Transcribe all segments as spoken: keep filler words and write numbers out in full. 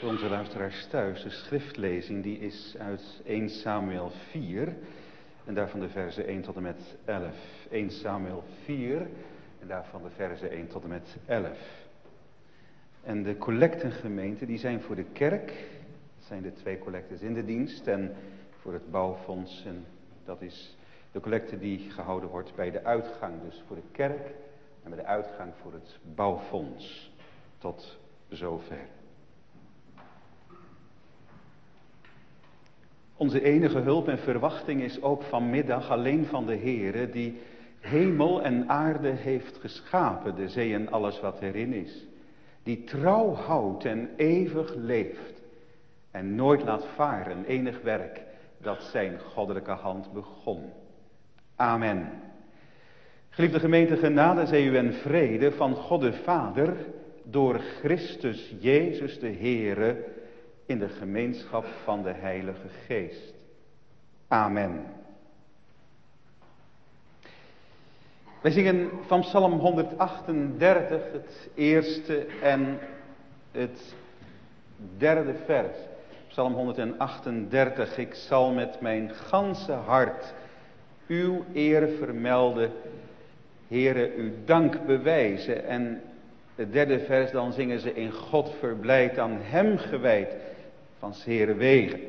onze luisteraars thuis. De schriftlezing die is uit eerste Samuel vier en daarvan de verzen één tot en met elf. eerste Samuel vier en daarvan de verzen één tot en met elf. En de collectengemeenten die zijn voor de kerk. Dat zijn de twee collectes in de dienst en voor het bouwfonds. En dat is de collecte die gehouden wordt bij de uitgang. Dus voor de kerk en bij de uitgang voor het bouwfonds. Tot zover. Onze enige hulp en verwachting is ook vanmiddag alleen van de Heere die hemel en aarde heeft geschapen, de zee en alles wat erin is. Die trouw houdt en eeuwig leeft en nooit laat varen enig werk dat zijn goddelijke hand begon. Amen. Geliefde gemeente, genade zij u en vrede van God de Vader door Christus Jezus de Heere in de gemeenschap van de Heilige Geest. Amen. Wij zingen van Psalm honderdachtendertig het eerste en het derde vers. Psalm honderdachtendertig. Ik zal met mijn ganse hart uw eer vermelden, Heere, uw dank bewijzen. En het derde vers, dan zingen ze in God verblijd, aan hem gewijd, van 's Heere wegen.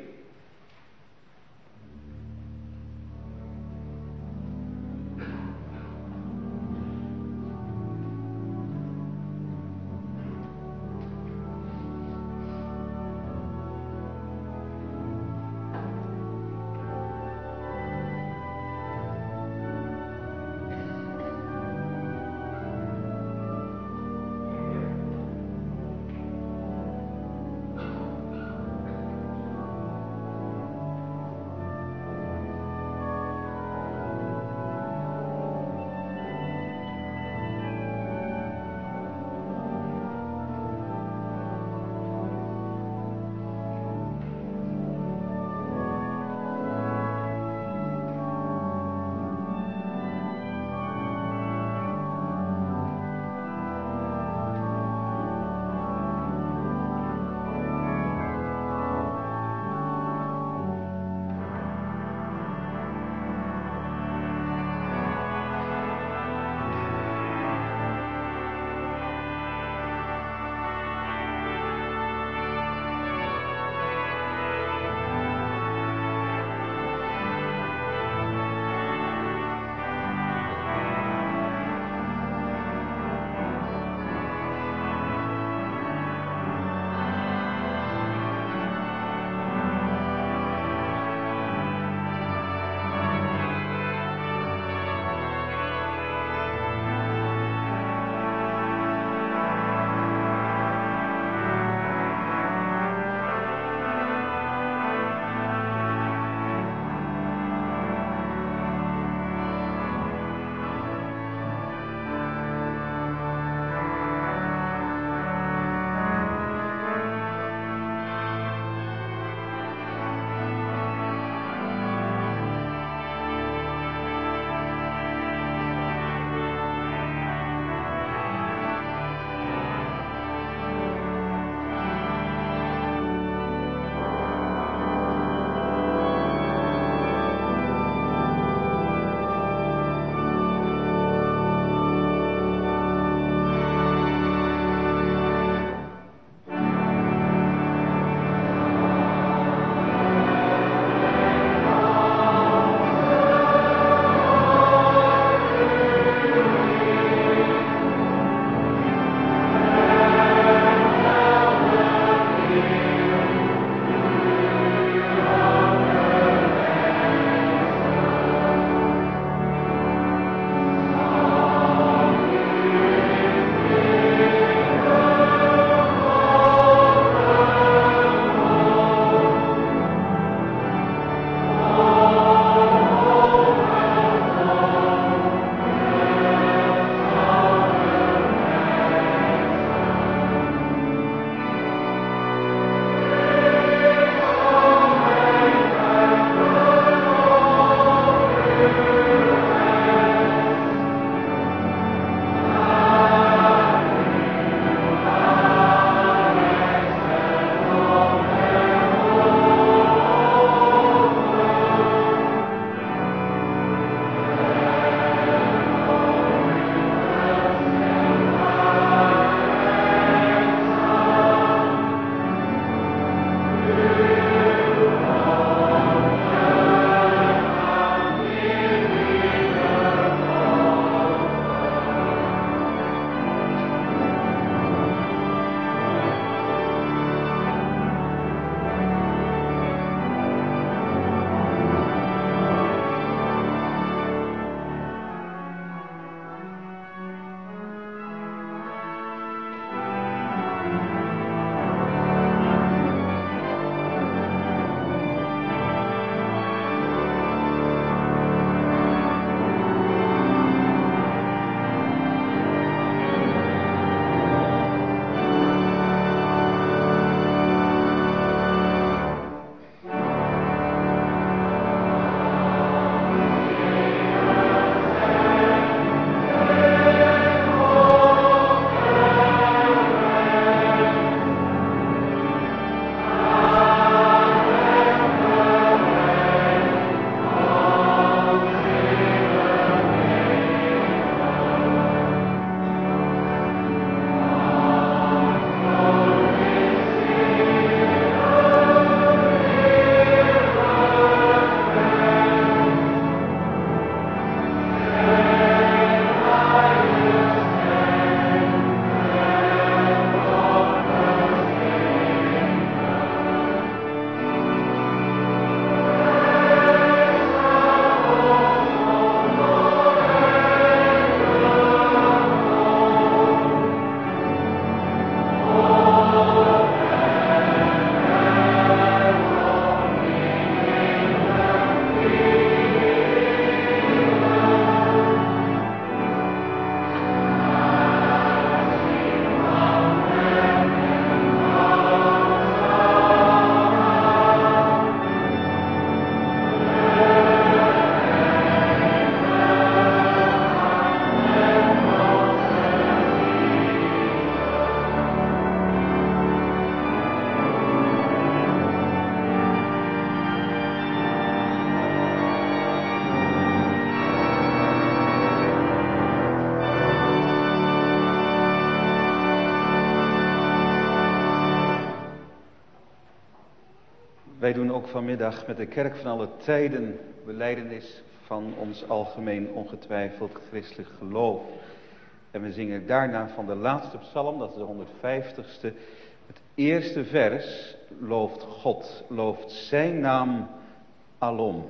Wij doen ook vanmiddag met de kerk van alle tijden belijdenis van ons algemeen ongetwijfeld christelijk geloof. En we zingen daarna van de laatste psalm, dat is de honderdvijftigste, het eerste vers, looft God, looft zijn naam alom.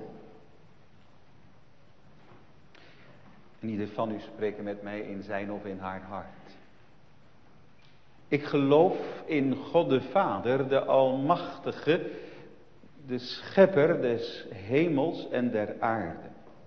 En ieder van u spreken met mij in zijn of in haar hart. Ik geloof in God de Vader, de Almachtige, de Schepper des hemels en der aarde.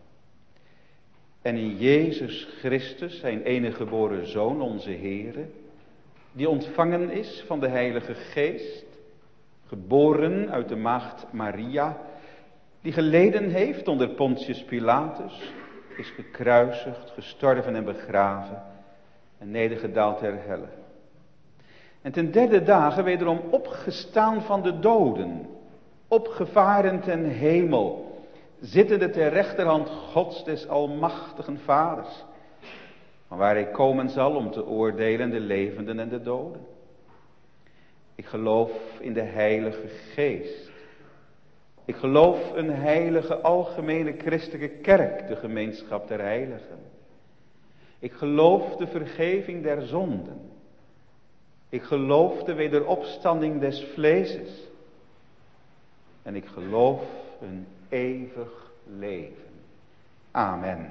En in Jezus Christus, zijn enige geboren Zoon, onze Heere, die ontvangen is van de Heilige Geest, geboren uit de maagd Maria, die geleden heeft onder Pontius Pilatus, is gekruisigd, gestorven en begraven en nedergedaald ter helle. En ten derde dagen wederom opgestaan van de doden, opgevaren ten hemel, zittende ter rechterhand Gods des almachtigen Vaders, van waar hij komen zal om te oordelen de levenden en de doden. Ik geloof in de Heilige Geest. Ik geloof een heilige algemene christelijke kerk, de gemeenschap der heiligen. Ik geloof de vergeving der zonden. Ik geloof de wederopstanding des vleeses. En ik geloof een eeuwig leven. Amen.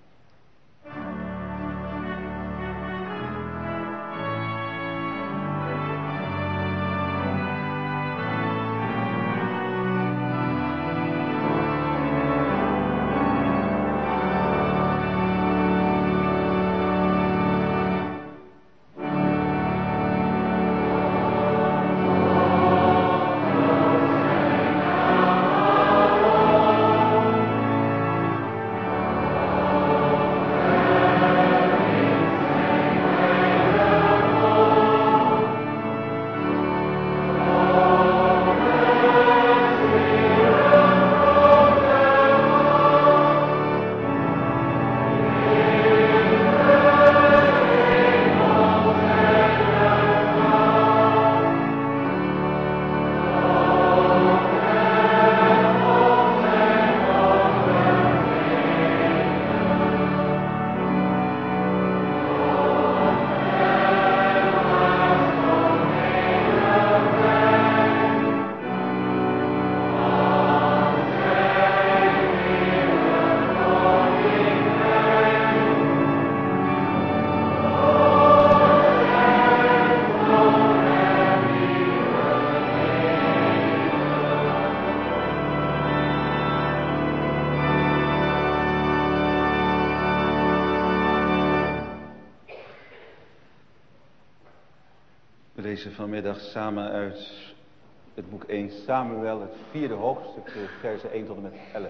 We lezen vanmiddag samen uit het boek één Samuel, het vierde hoofdstuk, de versen één tot en met elf.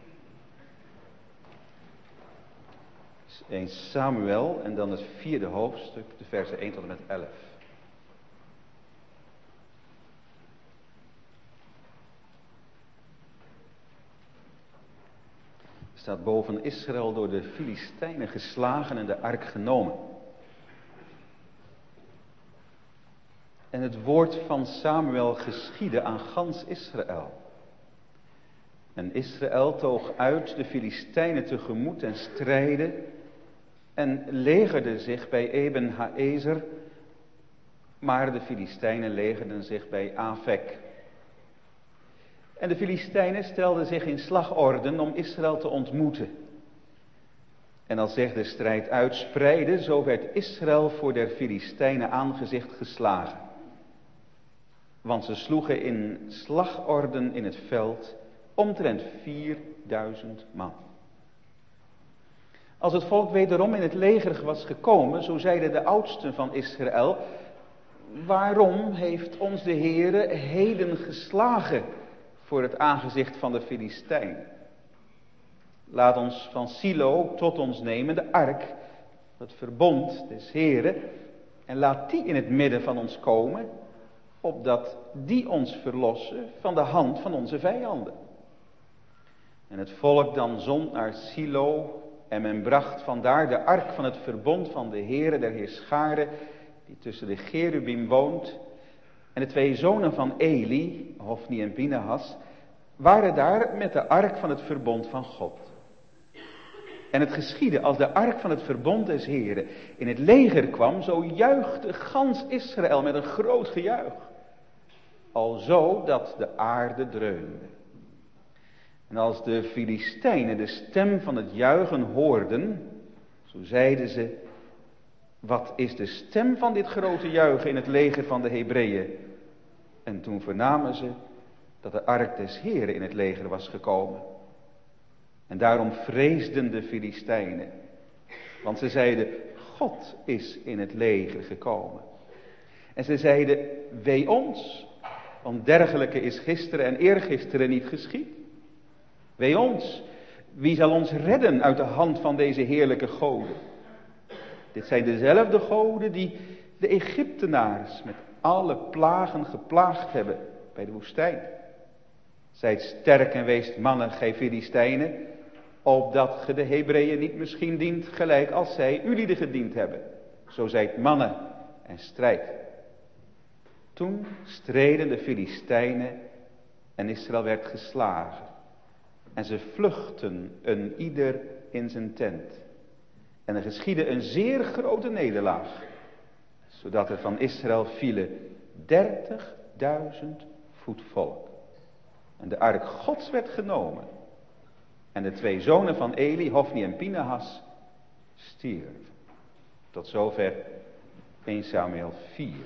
één Samuel en dan het vierde hoofdstuk, de versen één tot en met elf. Er staat boven: Israël door de Filistijnen geslagen en de ark genomen. En het woord van Samuel geschiedde aan gans Israël. En Israël toog uit de Filistijnen tegemoet en strijdde en legerde zich bij Eben Haezer, maar de Filistijnen legerden zich bij Afek. En de Filistijnen stelden zich in slagorden om Israël te ontmoeten. En als zich de strijd uitspreidde, zo werd Israël voor der Filistijnen aangezicht geslagen. Want ze sloegen in slagorden in het veld omtrent vierduizend man. Als het volk wederom in het leger was gekomen, zo zeiden de oudsten van Israël: waarom heeft ons de Heere heden geslagen voor het aangezicht van de Filistijn? Laat ons van Silo tot ons nemen de ark, het verbond des Heere, en laat die in het midden van ons komen, opdat die ons verlossen van de hand van onze vijanden. En het volk dan zond naar Silo, en men bracht vandaar de ark van het verbond van de Heere der Heerscharen, die tussen de Cherubim woont, En de twee zonen van Eli, Hofni en Pinehas, waren daar met de ark van het verbond van God. En het geschiedde, als de ark van het verbond des Heren in het leger kwam, zo juichte gans Israël met een groot gejuich. Alzo dat de aarde dreunde. En als de Filistijnen de stem van het juichen hoorden, zo zeiden ze: wat is de stem van dit grote juichen in het leger van de Hebreeën? En toen vernamen ze dat de ark des Heren in het leger was gekomen. En daarom vreesden de Filistijnen, want ze zeiden: God is in het leger gekomen. En ze zeiden: wee ons, want dergelijke is gisteren en eergisteren niet geschied. Wee ons, wie zal ons redden uit de hand van deze heerlijke goden? Dit zijn dezelfde goden die de Egyptenaars met alle plagen geplaagd hebben bij de woestijn. Zijt sterk en weest mannen, gij Filistijnen, opdat ge de Hebreeën niet misschien dient gelijk als zij ulieden gediend hebben. Zo zijt mannen en strijd. Toen streden de Filistijnen en Israël werd geslagen. En ze vluchtten een ieder in zijn tent. En er geschiedde een zeer grote nederlaag, zodat er van Israël vielen dertigduizend voet volk. En de ark Gods werd genomen. En de twee zonen van Eli, Hofni en Pinehas, stierven. Tot zover eerste Samuel vier.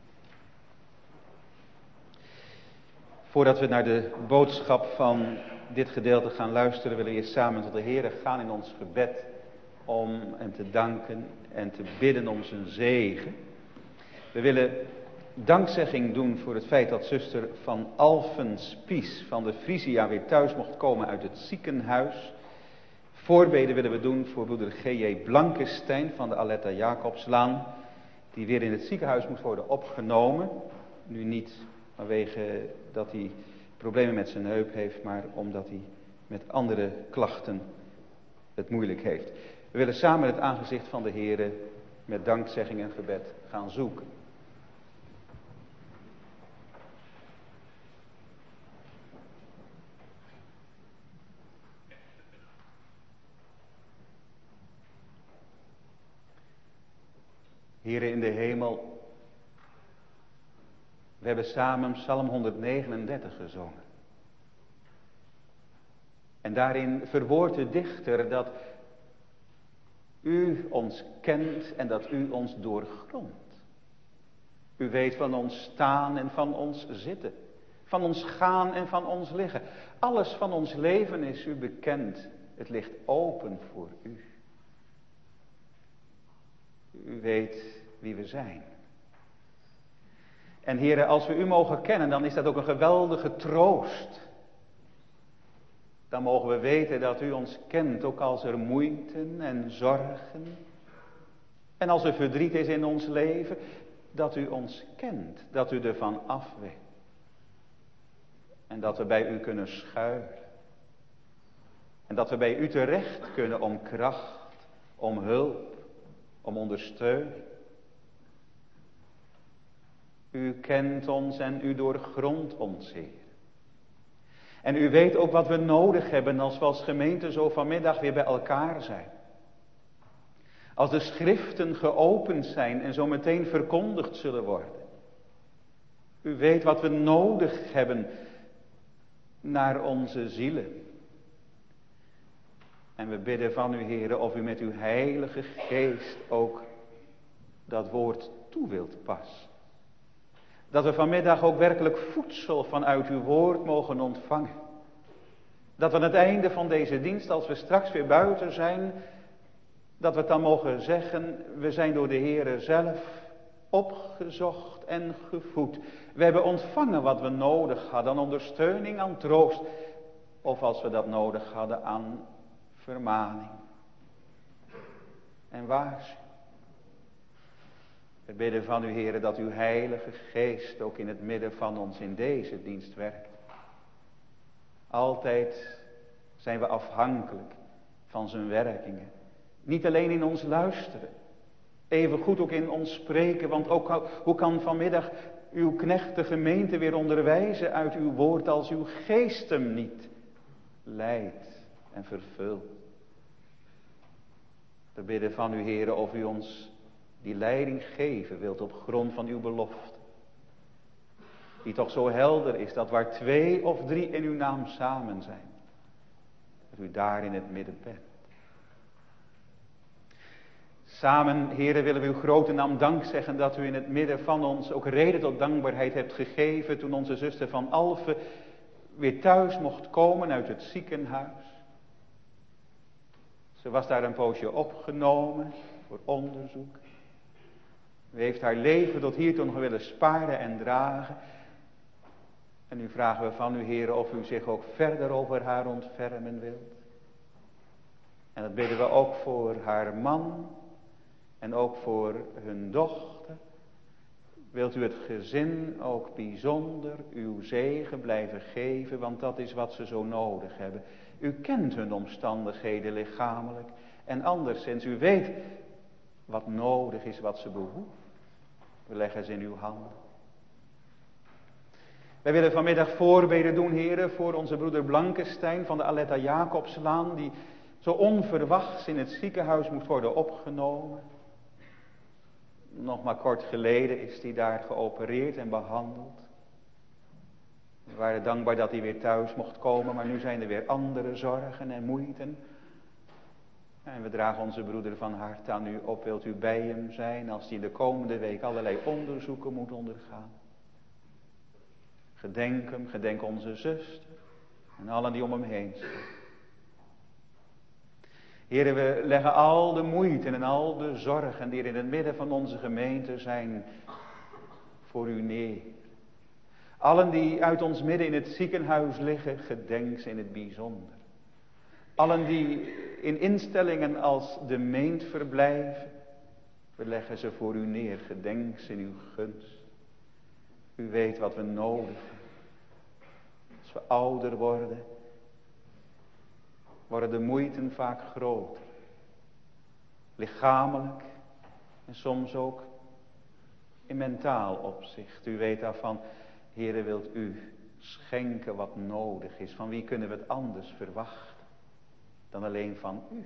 Voordat we naar de boodschap van dit gedeelte gaan luisteren, willen we eerst samen tot de Heer gaan in ons gebed om hem te danken en te bidden om zijn zegen. We willen dankzegging doen voor het feit dat zuster Van Alphen Spies van de Frisia weer thuis mocht komen uit het ziekenhuis. Voorbeden willen we doen voor broeder G J Blankestein van de Aletta Jacobslaan, die weer in het ziekenhuis moet worden opgenomen. Nu niet vanwege dat hij problemen met zijn heup heeft, maar omdat hij met andere klachten het moeilijk heeft. We willen samen het aangezicht van de Heere met dankzegging en gebed gaan zoeken. Heere in de hemel, we hebben samen Psalm honderdnegenendertig gezongen. En daarin verwoordt de dichter dat u ons kent en dat u ons doorgrondt. U weet van ons staan en van ons zitten, van ons gaan en van ons liggen. Alles van ons leven is u bekend. Het ligt open voor u. U weet wie we zijn. En Heere, als we u mogen kennen, dan is dat ook een geweldige troost. Dan mogen we weten dat u ons kent, ook als er moeite en zorgen. En als er verdriet is in ons leven, dat u ons kent, dat u ervan af weet. En dat we bij u kunnen schuilen. En dat we bij u terecht kunnen om kracht, om hulp, om ondersteuning. U kent ons en u doorgrondt ons, Heer. En u weet ook wat we nodig hebben als we als gemeente zo vanmiddag weer bij elkaar zijn. Als de schriften geopend zijn en zo meteen verkondigd zullen worden. U weet wat we nodig hebben naar onze zielen. En we bidden van u, Heere, of u met uw heilige geest ook dat woord toe wilt passen. Dat we vanmiddag ook werkelijk voedsel vanuit uw woord mogen ontvangen. Dat we aan het einde van deze dienst, als we straks weer buiten zijn, dat we het dan mogen zeggen, we zijn door de Heere zelf opgezocht en gevoed. We hebben ontvangen wat we nodig hadden aan ondersteuning, aan troost. Of als we dat nodig hadden aan vermaning en waarschuwing. We bidden van u, Heere, dat uw heilige geest ook in het midden van ons in deze dienst werkt. Altijd zijn we afhankelijk van zijn werkingen. Niet alleen in ons luisteren. Even goed ook in ons spreken. Want ook hoe kan vanmiddag uw knecht de gemeente weer onderwijzen uit uw woord als uw geest hem niet leidt en vervult. We bidden van u, Heere, of u ons die leiding geven wilt op grond van uw belofte. Die toch zo helder is dat waar twee of drie in uw naam samen zijn, dat u daar in het midden bent. Samen, Heere, willen we uw grote naam dank zeggen dat u in het midden van ons ook reden tot dankbaarheid hebt gegeven toen onze zuster van Alphen weer thuis mocht komen uit het ziekenhuis. Ze was daar een poosje opgenomen voor onderzoek. U heeft haar leven tot hiertoe nog willen sparen en dragen. En nu vragen we van u, Heere, of u zich ook verder over haar ontfermen wilt. En dat bidden we ook voor haar man en ook voor hun dochter. Wilt u het gezin ook bijzonder uw zegen blijven geven, want dat is wat ze zo nodig hebben. U kent hun omstandigheden lichamelijk en anderszins. U weet wat nodig is, wat ze behoeven. We leggen ze in uw handen. Wij willen vanmiddag voorbeden doen, heren, voor onze broeder Blankenstein van de Aletta Jacobslaan, die zo onverwachts in het ziekenhuis moest worden opgenomen. Nog maar kort geleden is hij daar geopereerd en behandeld. We waren dankbaar dat hij weer thuis mocht komen, maar nu zijn er weer andere zorgen en moeiten. En we dragen onze broeder van harte aan u op. Wilt u bij hem zijn als hij in de komende week allerlei onderzoeken moet ondergaan? Gedenk hem, gedenk onze zuster en allen die om hem heen staan. Heren, we leggen al de moeite en al de zorgen die er in het midden van onze gemeente zijn voor u neer. Allen die uit ons midden in het ziekenhuis liggen, gedenk ze in het bijzonder. Allen die in instellingen als de Meent verblijven, we leggen ze voor u neer, gedenk ze in uw gunst. U weet wat we nodig hebben. Als we ouder worden, worden de moeiten vaak groter. Lichamelijk en soms ook in mentaal opzicht. U weet daarvan, Heere, wilt u schenken wat nodig is. Van wie kunnen we het anders verwachten dan alleen van u?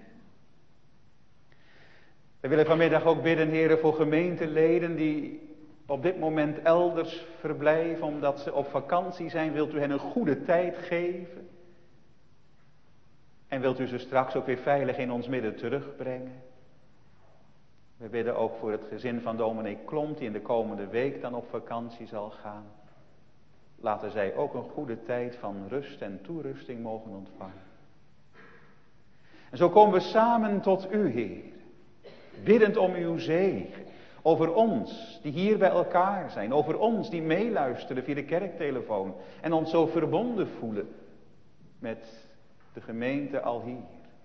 We willen vanmiddag ook bidden, Heere, voor gemeenteleden die op dit moment elders verblijven omdat ze op vakantie zijn. Wilt u hen een goede tijd geven? En wilt u ze straks ook weer veilig in ons midden terugbrengen? We bidden ook voor het gezin van dominee Klomp, die in de komende week dan op vakantie zal gaan. Laten zij ook een goede tijd van rust en toerusting mogen ontvangen. En zo komen we samen tot u, Heer, biddend om uw zegen. Over ons die hier bij elkaar zijn. Over ons die meeluisteren via de kerktelefoon. En ons zo verbonden voelen met de gemeente al hier.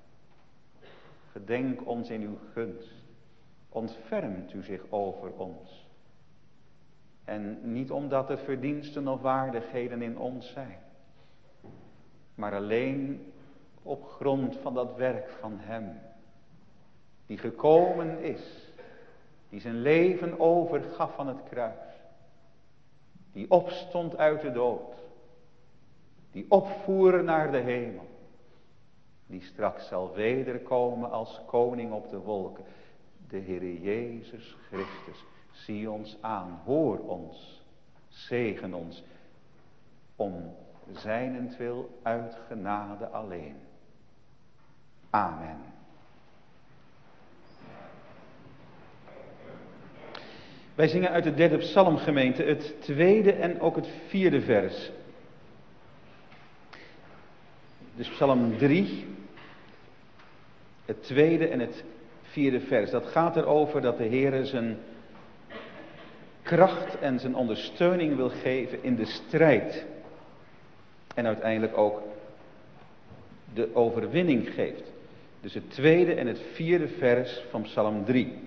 Gedenk ons in uw gunst. Ontfermt u zich over ons. En niet omdat er verdiensten of waardigheden in ons zijn. Maar alleen op grond van dat werk van hem. Die gekomen is. Die zijn leven overgaf van het kruis. Die opstond uit de dood. Die opvoer naar de hemel. Die straks zal wederkomen als koning op de wolken. De Heere Jezus Christus. Zie ons aan, hoor ons, zegen ons. Om zijnentwil uit genade alleen. Amen. Wij zingen uit de derde psalm, gemeente, het tweede en ook het vierde vers. Dus psalm drie, het tweede en het vierde vers. Dat gaat erover dat de Heer zijn kracht en zijn ondersteuning wil geven in de strijd. En uiteindelijk ook de overwinning geeft. Dus het tweede en het vierde vers van psalm drie.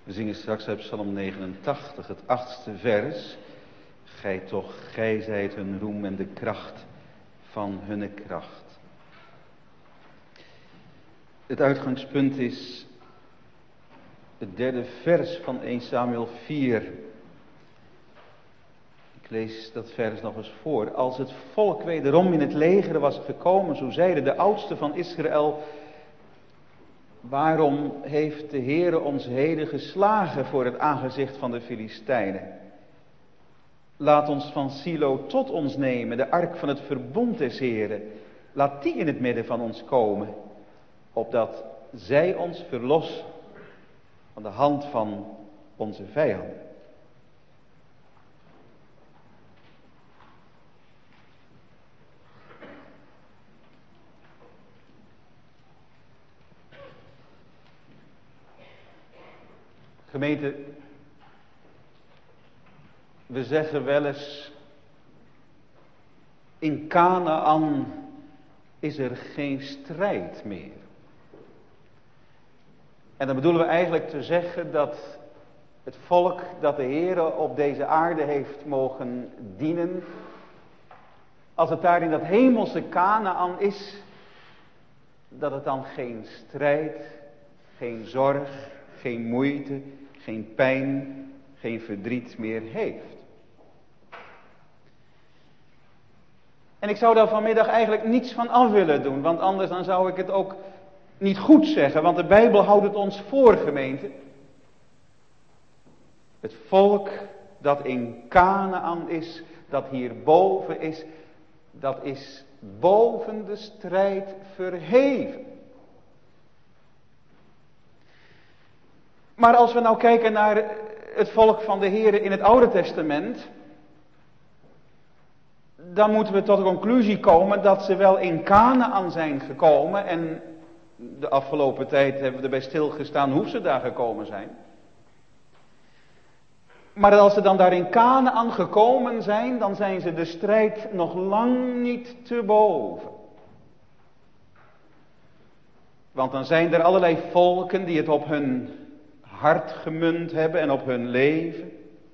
We zingen straks uit Psalm negenentachtig, het achtste vers. Gij toch, gij zijt hun roem en de kracht van hunne kracht. Het uitgangspunt is het derde vers van eerste Samuel vier. Ik lees dat vers nog eens voor. Als het volk wederom in het leger was gekomen, zo zeiden de oudsten van Israël: waarom heeft de Heere ons heden geslagen voor het aangezicht van de Filistijnen? Laat ons van Silo tot ons nemen, de ark van het verbond des Heeren. Laat die in het midden van ons komen, opdat zij ons verlossen van de hand van onze vijanden. Gemeente, we zeggen wel eens, in Kanaan is er geen strijd meer. En dan bedoelen we eigenlijk te zeggen dat het volk dat de Heere op deze aarde heeft mogen dienen, als het daar in dat hemelse Kanaan is, dat het dan geen strijd, geen zorg, geen moeite, geen pijn, geen verdriet meer heeft. En ik zou daar vanmiddag eigenlijk niets van af willen doen, want anders dan zou ik het ook niet goed zeggen, want de Bijbel houdt het ons voor, gemeente. Het volk dat in Kanaan is, dat hierboven is, dat is boven de strijd verheven. Maar als we nou kijken naar het volk van de Heere in het Oude Testament, dan moeten we tot de conclusie komen dat ze wel in Kanaan zijn gekomen. En de afgelopen tijd hebben we erbij stilgestaan hoe ze daar gekomen zijn. Maar als ze dan daar in Kanaan gekomen zijn, dan zijn ze de strijd nog lang niet te boven. Want dan zijn er allerlei volken die het op hun hart gemunt hebben en op hun leven.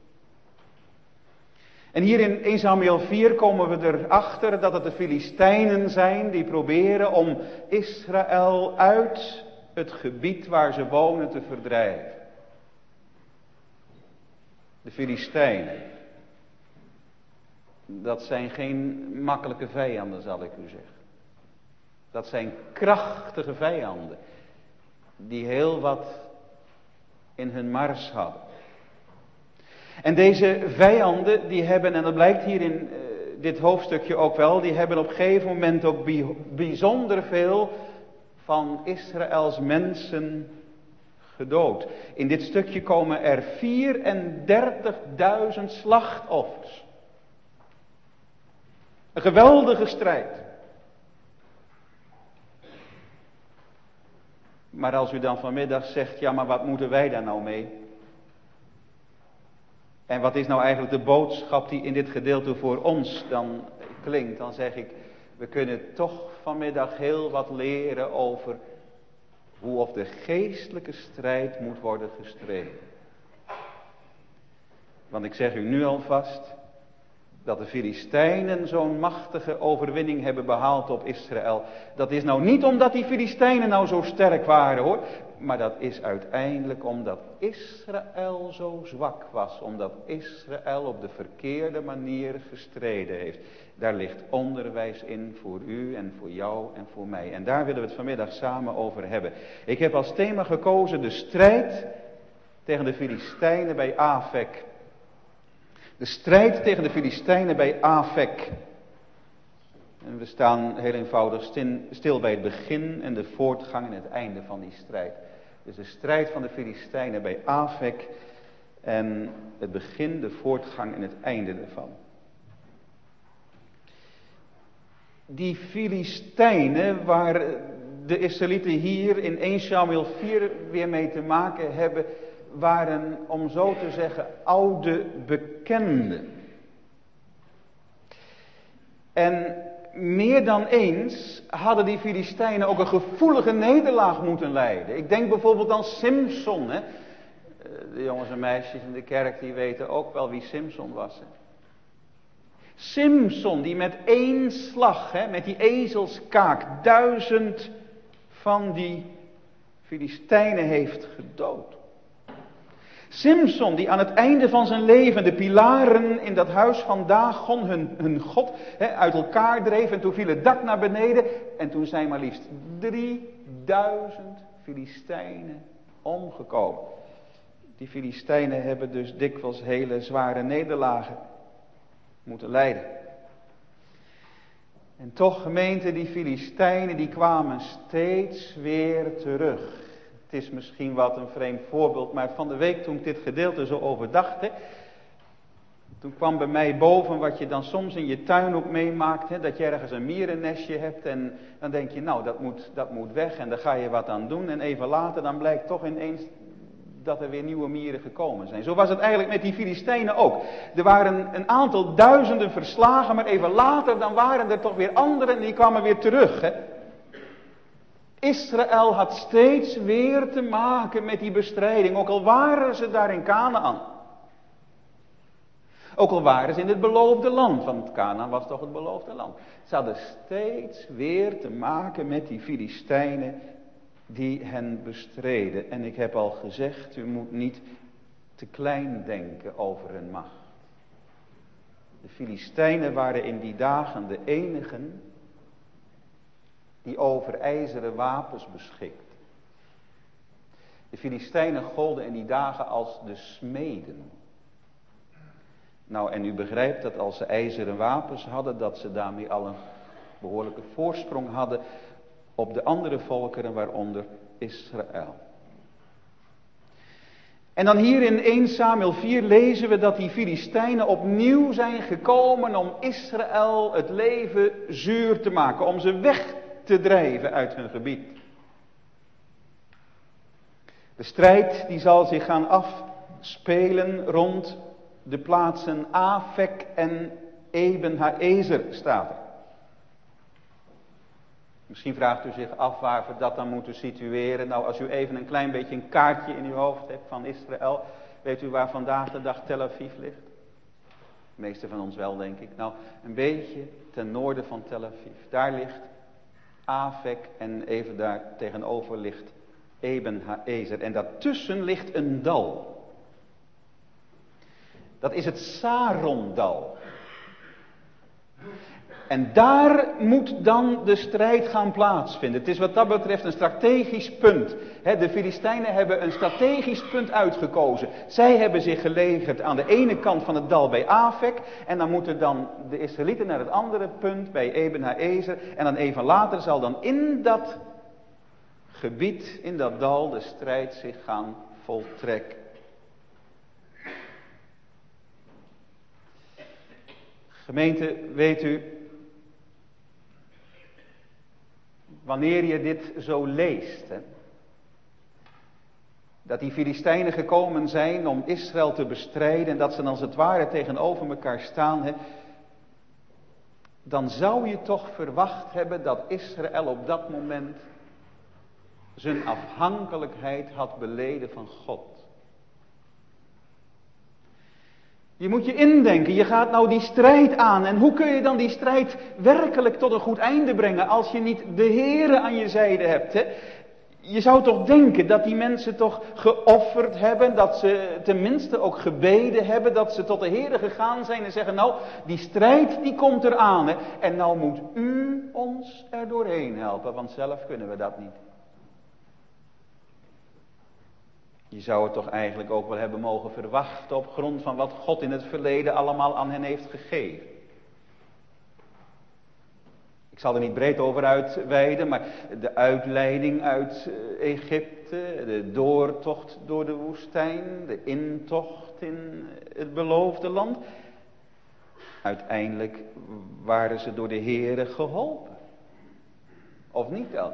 En hier in eerste Samuel vier komen we erachter dat het de Filistijnen zijn die proberen om Israël uit het gebied waar ze wonen te verdrijven. De Filistijnen. Dat zijn geen makkelijke vijanden, zal ik u zeggen. Dat zijn krachtige vijanden die heel wat in hun mars hadden. En deze vijanden, die hebben, en dat blijkt hier in uh, dit hoofdstukje ook wel, die hebben op een gegeven moment ook bijzonder veel van Israëls mensen gedood. In dit stukje komen er vierendertigduizend slachtoffers. Een geweldige strijd. Maar als u dan vanmiddag zegt, ja, maar wat moeten wij daar nou mee? En wat is nou eigenlijk de boodschap die in dit gedeelte voor ons dan klinkt? Dan zeg ik, we kunnen toch vanmiddag heel wat leren over hoe of de geestelijke strijd moet worden gestreden. Want ik zeg u nu alvast, dat de Filistijnen zo'n machtige overwinning hebben behaald op Israël. Dat is nou niet omdat die Filistijnen nou zo sterk waren, hoor. Maar dat is uiteindelijk omdat Israël zo zwak was. Omdat Israël op de verkeerde manier gestreden heeft. Daar ligt onderwijs in voor u en voor jou en voor mij. En daar willen we het vanmiddag samen over hebben. Ik heb als thema gekozen de strijd tegen de Filistijnen bij Afek. De strijd tegen de Filistijnen bij Afek. En we staan heel eenvoudig stil bij het begin en de voortgang en het einde van die strijd. Dus de strijd van de Filistijnen bij Afek en het begin, de voortgang en het einde ervan. Die Filistijnen waar de Israëlieten hier in eerste Samuel vier weer mee te maken hebben, waren, om zo te zeggen, oude bekenden. En meer dan eens hadden die Filistijnen ook een gevoelige nederlaag moeten lijden. Ik denk bijvoorbeeld aan Simson, hè, de jongens en meisjes in de kerk die weten ook wel wie Simson was. Hè? Simson die met één slag, hè, met die ezelskaak, duizend van die Filistijnen heeft gedood. Simson die aan het einde van zijn leven de pilaren in dat huis van Dagon, hun, hun god, hè, uit elkaar dreef. En toen viel het dak naar beneden. En toen zijn maar liefst drieduizend Filistijnen omgekomen. Die Filistijnen hebben dus dikwijls hele zware nederlagen moeten lijden. En toch, gemeente, die Filistijnen die kwamen steeds weer terug. Het is misschien wat een vreemd voorbeeld, maar van de week toen ik dit gedeelte zo overdacht, hè, toen kwam bij mij boven wat je dan soms in je tuin ook meemaakt, hè, dat je ergens een mierennestje hebt en dan denk je, nou dat moet, dat moet weg en daar ga je wat aan doen. En even later dan blijkt toch ineens dat er weer nieuwe mieren gekomen zijn. Zo was het eigenlijk met die Filistijnen ook. Er waren een aantal duizenden verslagen, maar even later dan waren er toch weer anderen en die kwamen weer terug. Hè. Israël had steeds weer te maken met die bestrijding, ook al waren ze daar in Kanaan. Ook al waren ze in het beloofde land, want Kanaan was toch het beloofde land. Ze hadden steeds weer te maken met die Filistijnen die hen bestreden. En ik heb al gezegd, u moet niet te klein denken over hun macht. De Filistijnen waren in die dagen de enigen die over ijzeren wapens beschikten. De Filistijnen golden in die dagen als de smeden. Nou, en u begrijpt dat als ze ijzeren wapens hadden, dat ze daarmee al een behoorlijke voorsprong hadden op de andere volkeren, waaronder Israël. En dan hier in eerste Samuel vier lezen we dat die Filistijnen opnieuw zijn gekomen om Israël het leven zuur te maken, om ze weg te drijven uit hun gebied. De strijd die zal zich gaan afspelen rond de plaatsen Afek en Eben Haezer staat er. Misschien vraagt u zich af waar we dat dan moeten situeren. Nou, als u even een klein beetje een kaartje in uw hoofd hebt van Israël, weet u waar vandaag de dag Tel Aviv ligt? De meeste van ons wel, denk ik. Nou, een beetje ten noorden van Tel Aviv. Daar ligt Afek en even daar tegenover ligt Eben Haezer. En daartussen ligt een dal. Dat is het Sarondal. En daar moet dan de strijd gaan plaatsvinden. Het is wat dat betreft een strategisch punt. De Filistijnen hebben een strategisch punt uitgekozen. Zij hebben zich gelegerd aan de ene kant van het dal bij Afek. En dan moeten dan de Israëlieten naar het andere punt bij Eben Haezer. En dan even later zal dan in dat gebied, in dat dal, de strijd zich gaan voltrekken. Gemeente, weet u, wanneer je dit zo leest, hè, dat die Filistijnen gekomen zijn om Israël te bestrijden en dat ze als het ware tegenover elkaar staan, hè, dan zou je toch verwacht hebben dat Israël op dat moment zijn afhankelijkheid had beleden van God. Je moet je indenken, je gaat nou die strijd aan. En hoe kun je dan die strijd werkelijk tot een goed einde brengen als je niet de Heere aan je zijde hebt, hè? Je zou toch denken dat die mensen toch geofferd hebben, dat ze tenminste ook gebeden hebben, dat ze tot de Heere gegaan zijn en zeggen, nou, die strijd die komt eraan, hè? En nou moet u ons er doorheen helpen, want zelf kunnen we dat niet. Je zou het toch eigenlijk ook wel hebben mogen verwachten op grond van wat God in het verleden allemaal aan hen heeft gegeven. Ik zal er niet breed over uitweiden, maar de uitleiding uit Egypte, de doortocht door de woestijn, de intocht in het beloofde land. Uiteindelijk waren ze door de Heere geholpen. Of niet dan?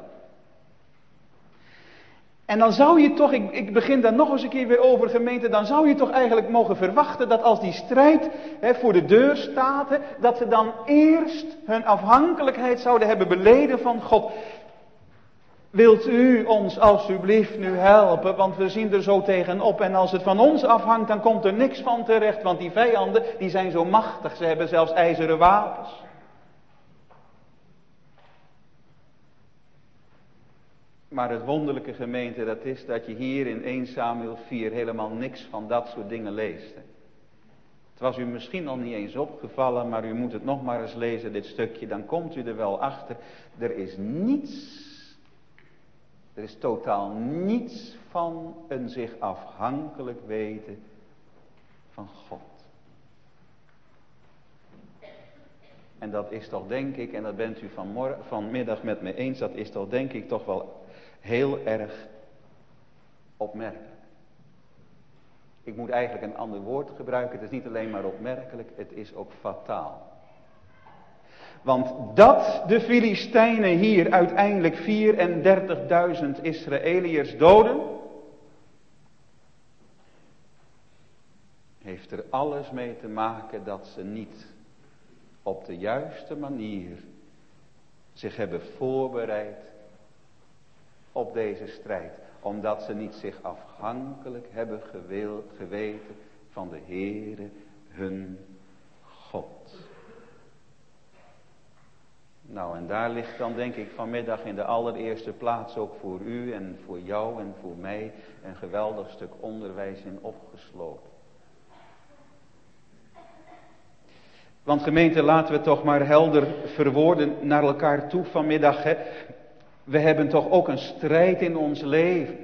En dan zou je toch, ik, ik begin daar nog eens een keer weer over, gemeente, dan zou je toch eigenlijk mogen verwachten dat als die strijd hè, voor de deur staat, hè, dat ze dan eerst hun afhankelijkheid zouden hebben beleden van God. Wilt u ons alsjeblieft nu helpen, want we zien er zo tegenop. En als het van ons afhangt, dan komt er niks van terecht. Want die vijanden, die zijn zo machtig. Ze hebben zelfs ijzeren wapens. Maar het wonderlijke, gemeente, dat is dat je hier in Eerste Samuel vier helemaal niks van dat soort dingen leest. Het was u misschien al niet eens opgevallen, maar u moet het nog maar eens lezen, dit stukje. Dan komt u er wel achter. Er is niets, er is totaal niets van een zich afhankelijk weten van God. En dat is toch, denk ik, en dat bent u vanmorgen, vanmiddag met me eens, dat is toch, denk ik, toch wel heel erg opmerkelijk. Ik moet eigenlijk een ander woord gebruiken. Het is niet alleen maar opmerkelijk, het is ook fataal. Want dat de Filistijnen hier uiteindelijk vierendertigduizend Israëliërs doden, heeft er alles mee te maken dat ze niet op de juiste manier zich hebben voorbereid op deze strijd. Omdat ze niet zich afhankelijk hebben gewild, geweten van de Heere hun God. Nou, en daar ligt dan, denk ik, vanmiddag in de allereerste plaats ook voor u en voor jou en voor mij een geweldig stuk onderwijs in opgesloten. Want gemeente, laten we toch maar helder verwoorden naar elkaar toe vanmiddag. Hè. We hebben toch ook een strijd in ons leven.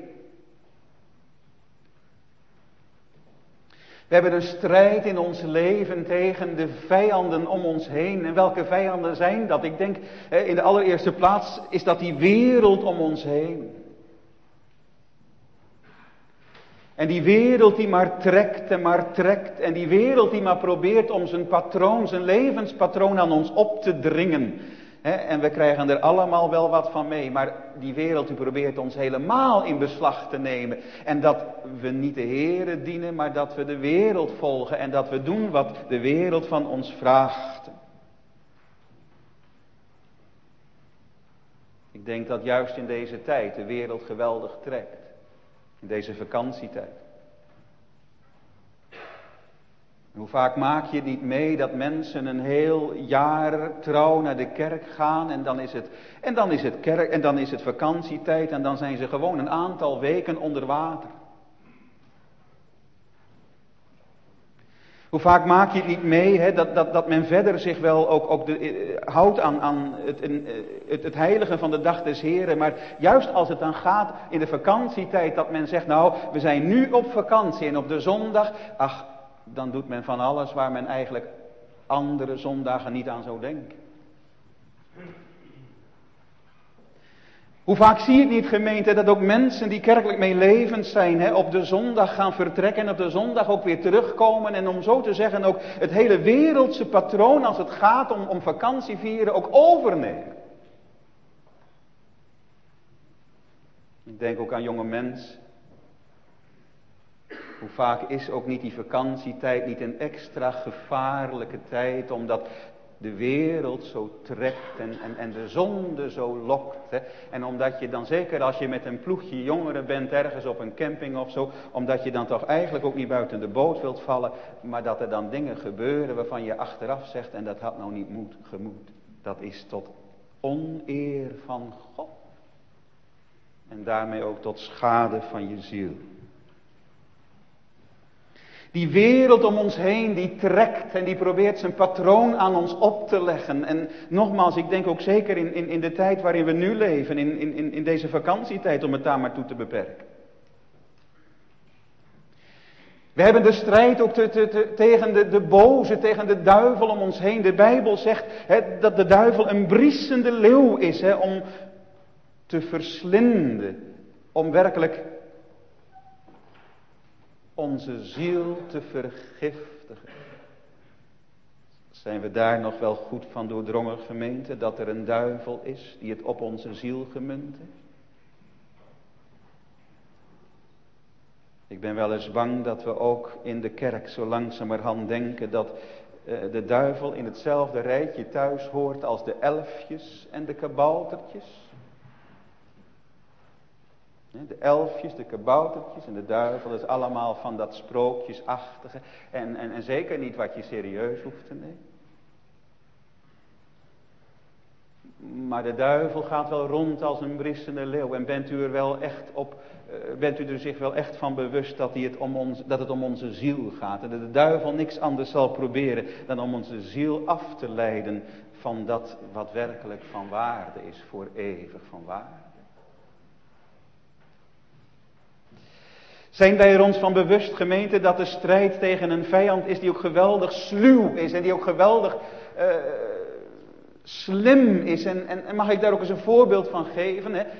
We hebben een strijd in ons leven tegen de vijanden om ons heen. En welke vijanden zijn dat? Ik denk, in de allereerste plaats is dat die wereld om ons heen. En die wereld die maar trekt en maar trekt. En die wereld die maar probeert om zijn patroon, zijn levenspatroon aan ons op te dringen. He, en we krijgen er allemaal wel wat van mee. Maar die wereld die probeert ons helemaal in beslag te nemen. En dat we niet de Heere dienen, maar dat we de wereld volgen. En dat we doen wat de wereld van ons vraagt. Ik denk dat juist in deze tijd de wereld geweldig trekt. In deze vakantietijd. Hoe vaak maak je niet mee dat mensen een heel jaar trouw naar de kerk gaan en dan is het, en dan is het kerk en dan is het vakantietijd en dan zijn ze gewoon een aantal weken onder water. Hoe vaak maak je het niet mee hè, dat, dat, dat men verder zich wel ook, ook de, eh, houdt aan, aan het, eh, het, het heilige van de dag des Heren. Maar juist als het dan gaat in de vakantietijd dat men zegt, nou we zijn nu op vakantie en op de zondag, ach dan doet men van alles waar men eigenlijk andere zondagen niet aan zou denken. Hoe vaak zie je het niet, gemeente, dat ook mensen die kerkelijk meelevend zijn, hè, op de zondag gaan vertrekken en op de zondag ook weer terugkomen. En om zo te zeggen ook het hele wereldse patroon als het gaat om, om vakantievieren ook overnemen. Ik denk ook aan jonge mensen. Hoe vaak is ook niet die vakantietijd niet een extra gevaarlijke tijd, omdat de wereld zo trekt en, en, en de zonde zo lokt. Hè. En omdat je dan, zeker als je met een ploegje jongeren bent ergens op een camping of zo, omdat je dan toch eigenlijk ook niet buiten de boot wilt vallen, maar dat er dan dingen gebeuren waarvan je achteraf zegt, en dat had nou niet moet, gemoed. Dat is tot oneer van God. En daarmee ook tot schade van je ziel. Die wereld om ons heen, die trekt en die probeert zijn patroon aan ons op te leggen. En nogmaals, ik denk ook zeker in, in, in de tijd waarin we nu leven, in, in, in deze vakantietijd, om het daar maar toe te beperken. We hebben de strijd ook te, te, te, tegen de, de boze, tegen de duivel om ons heen. De Bijbel zegt hè, dat de duivel een briesende leeuw is, hè, om te verslinden, om werkelijk onze ziel te vergiftigen. Zijn we daar nog wel goed van doordrongen, gemeente, dat er een duivel is die het op onze ziel gemunt heeft? Ik ben wel eens bang dat we ook in de kerk zo langzamerhand denken dat uh, de duivel in hetzelfde rijtje thuis hoort als de elfjes en de kaboutertjes. De elfjes, de kaboutertjes en de duivel, dat is allemaal van dat sprookjesachtige. En, en, en zeker niet wat je serieus hoeft te nemen. Maar de duivel gaat wel rond als een brissende leeuw. En bent u er wel echt op, uh, bent u er zich wel echt van bewust dat, hij het om ons, dat het om onze ziel gaat. En dat de duivel niks anders zal proberen dan om onze ziel af te leiden van dat wat werkelijk van waarde is, voor eeuwig van waarde. Zijn wij er ons van bewust, gemeente, dat de strijd tegen een vijand is die ook geweldig sluw is en die ook geweldig uh, slim is. En, en, en mag ik daar ook eens een voorbeeld van geven? Hè? Het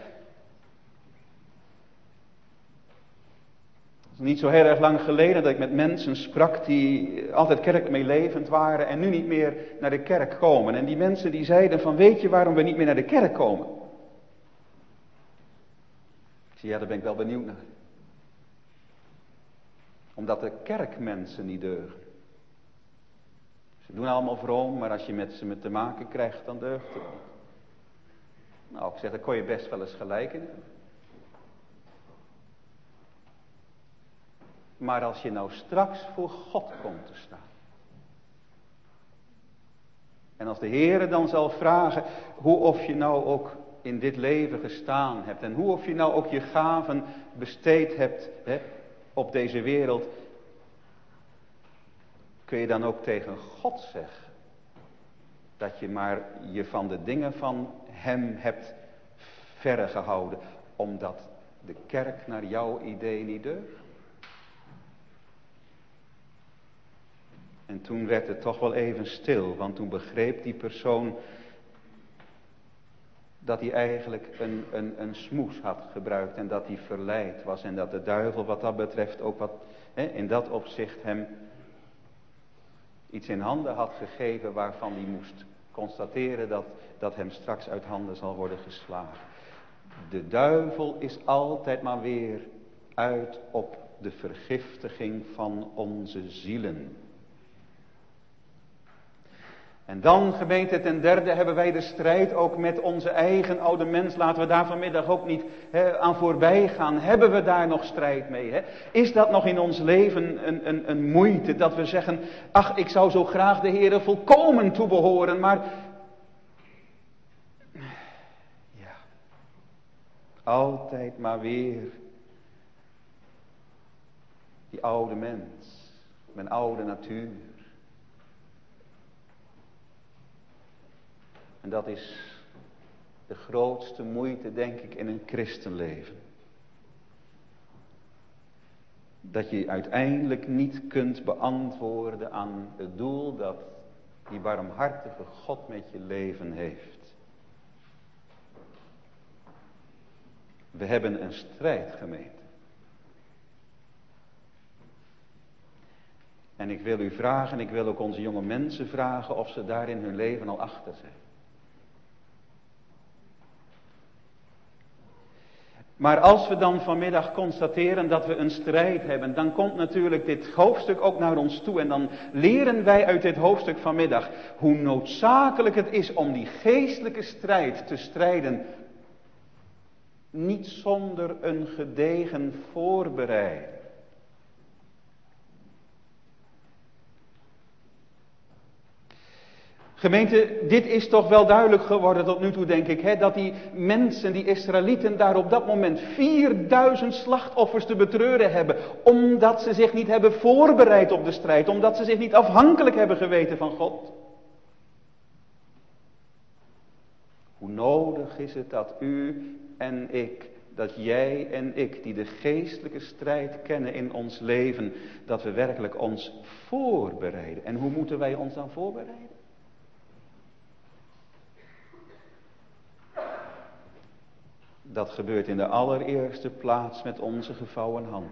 is niet zo heel erg lang geleden dat ik met mensen sprak die altijd kerkmeelevend waren en nu niet meer naar de kerk komen. En die mensen die zeiden van, weet je waarom we niet meer naar de kerk komen? Ik zei, ja, daar ben ik wel benieuwd naar. Omdat de kerkmensen niet deugen. Ze doen allemaal vroom, maar als je met ze te maken krijgt, dan deugt het niet. Nou, ik zeg, daar kon je best wel eens gelijk in hebben. Maar als je nou straks voor God komt te staan. En als de Heere dan zal vragen hoe of je nou ook in dit leven gestaan hebt. En hoe of je nou ook je gaven besteed hebt, hè, op deze wereld, kun je dan ook tegen God zeggen dat je maar je van de dingen van hem hebt verre gehouden, omdat de kerk naar jouw idee niet deugt? En toen werd het toch wel even stil, want toen begreep die persoon dat hij eigenlijk een, een, een smoes had gebruikt en dat hij verleid was. En dat de duivel wat dat betreft ook wat hè, in dat opzicht hem iets in handen had gegeven waarvan hij moest constateren dat dat hem straks uit handen zal worden geslagen. De duivel is altijd maar weer uit op de vergiftiging van onze zielen. En dan, gemeente, ten derde hebben wij de strijd ook met onze eigen oude mens. Laten we daar vanmiddag ook niet he, aan voorbij gaan. Hebben we daar nog strijd mee? He? Is dat nog in ons leven een, een, een moeite dat we zeggen, ach, ik zou zo graag de Heere volkomen toebehoren, maar ja, altijd maar weer die oude mens, mijn oude natuur. En dat is de grootste moeite, denk ik, in een christenleven. Dat je uiteindelijk niet kunt beantwoorden aan het doel dat die barmhartige God met je leven heeft. We hebben een strijd, gemeente. En ik wil u vragen, ik wil ook onze jonge mensen vragen of ze daar in hun leven al achter zijn. Maar als we dan vanmiddag constateren dat we een strijd hebben, dan komt natuurlijk dit hoofdstuk ook naar ons toe. En dan leren wij uit dit hoofdstuk vanmiddag hoe noodzakelijk het is om die geestelijke strijd te strijden. Niet zonder een gedegen voorbereiding. Gemeente, dit is toch wel duidelijk geworden tot nu toe, denk ik, hè, dat die mensen, die Israëlieten, daar op dat moment vierduizend slachtoffers te betreuren hebben, omdat ze zich niet hebben voorbereid op de strijd, omdat ze zich niet afhankelijk hebben geweten van God. Hoe nodig is het dat u en ik, dat jij en ik, die de geestelijke strijd kennen in ons leven, dat we werkelijk ons voorbereiden. En hoe moeten wij ons dan voorbereiden? Dat gebeurt in de allereerste plaats met onze gevouwen handen.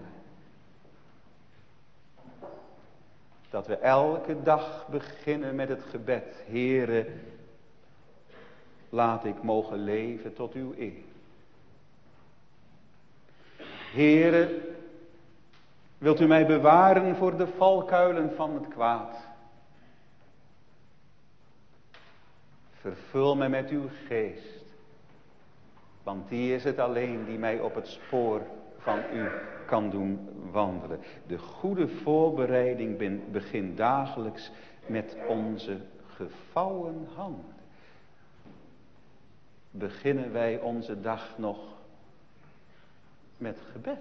Dat we elke dag beginnen met het gebed. Heere, laat ik mogen leven tot uw eer. Heere, wilt u mij bewaren voor de valkuilen van het kwaad. Vervul mij met uw geest. Want die is het alleen die mij op het spoor van u kan doen wandelen. De goede voorbereiding ben- begint dagelijks met onze gevouwen handen. Beginnen wij onze dag nog met gebed.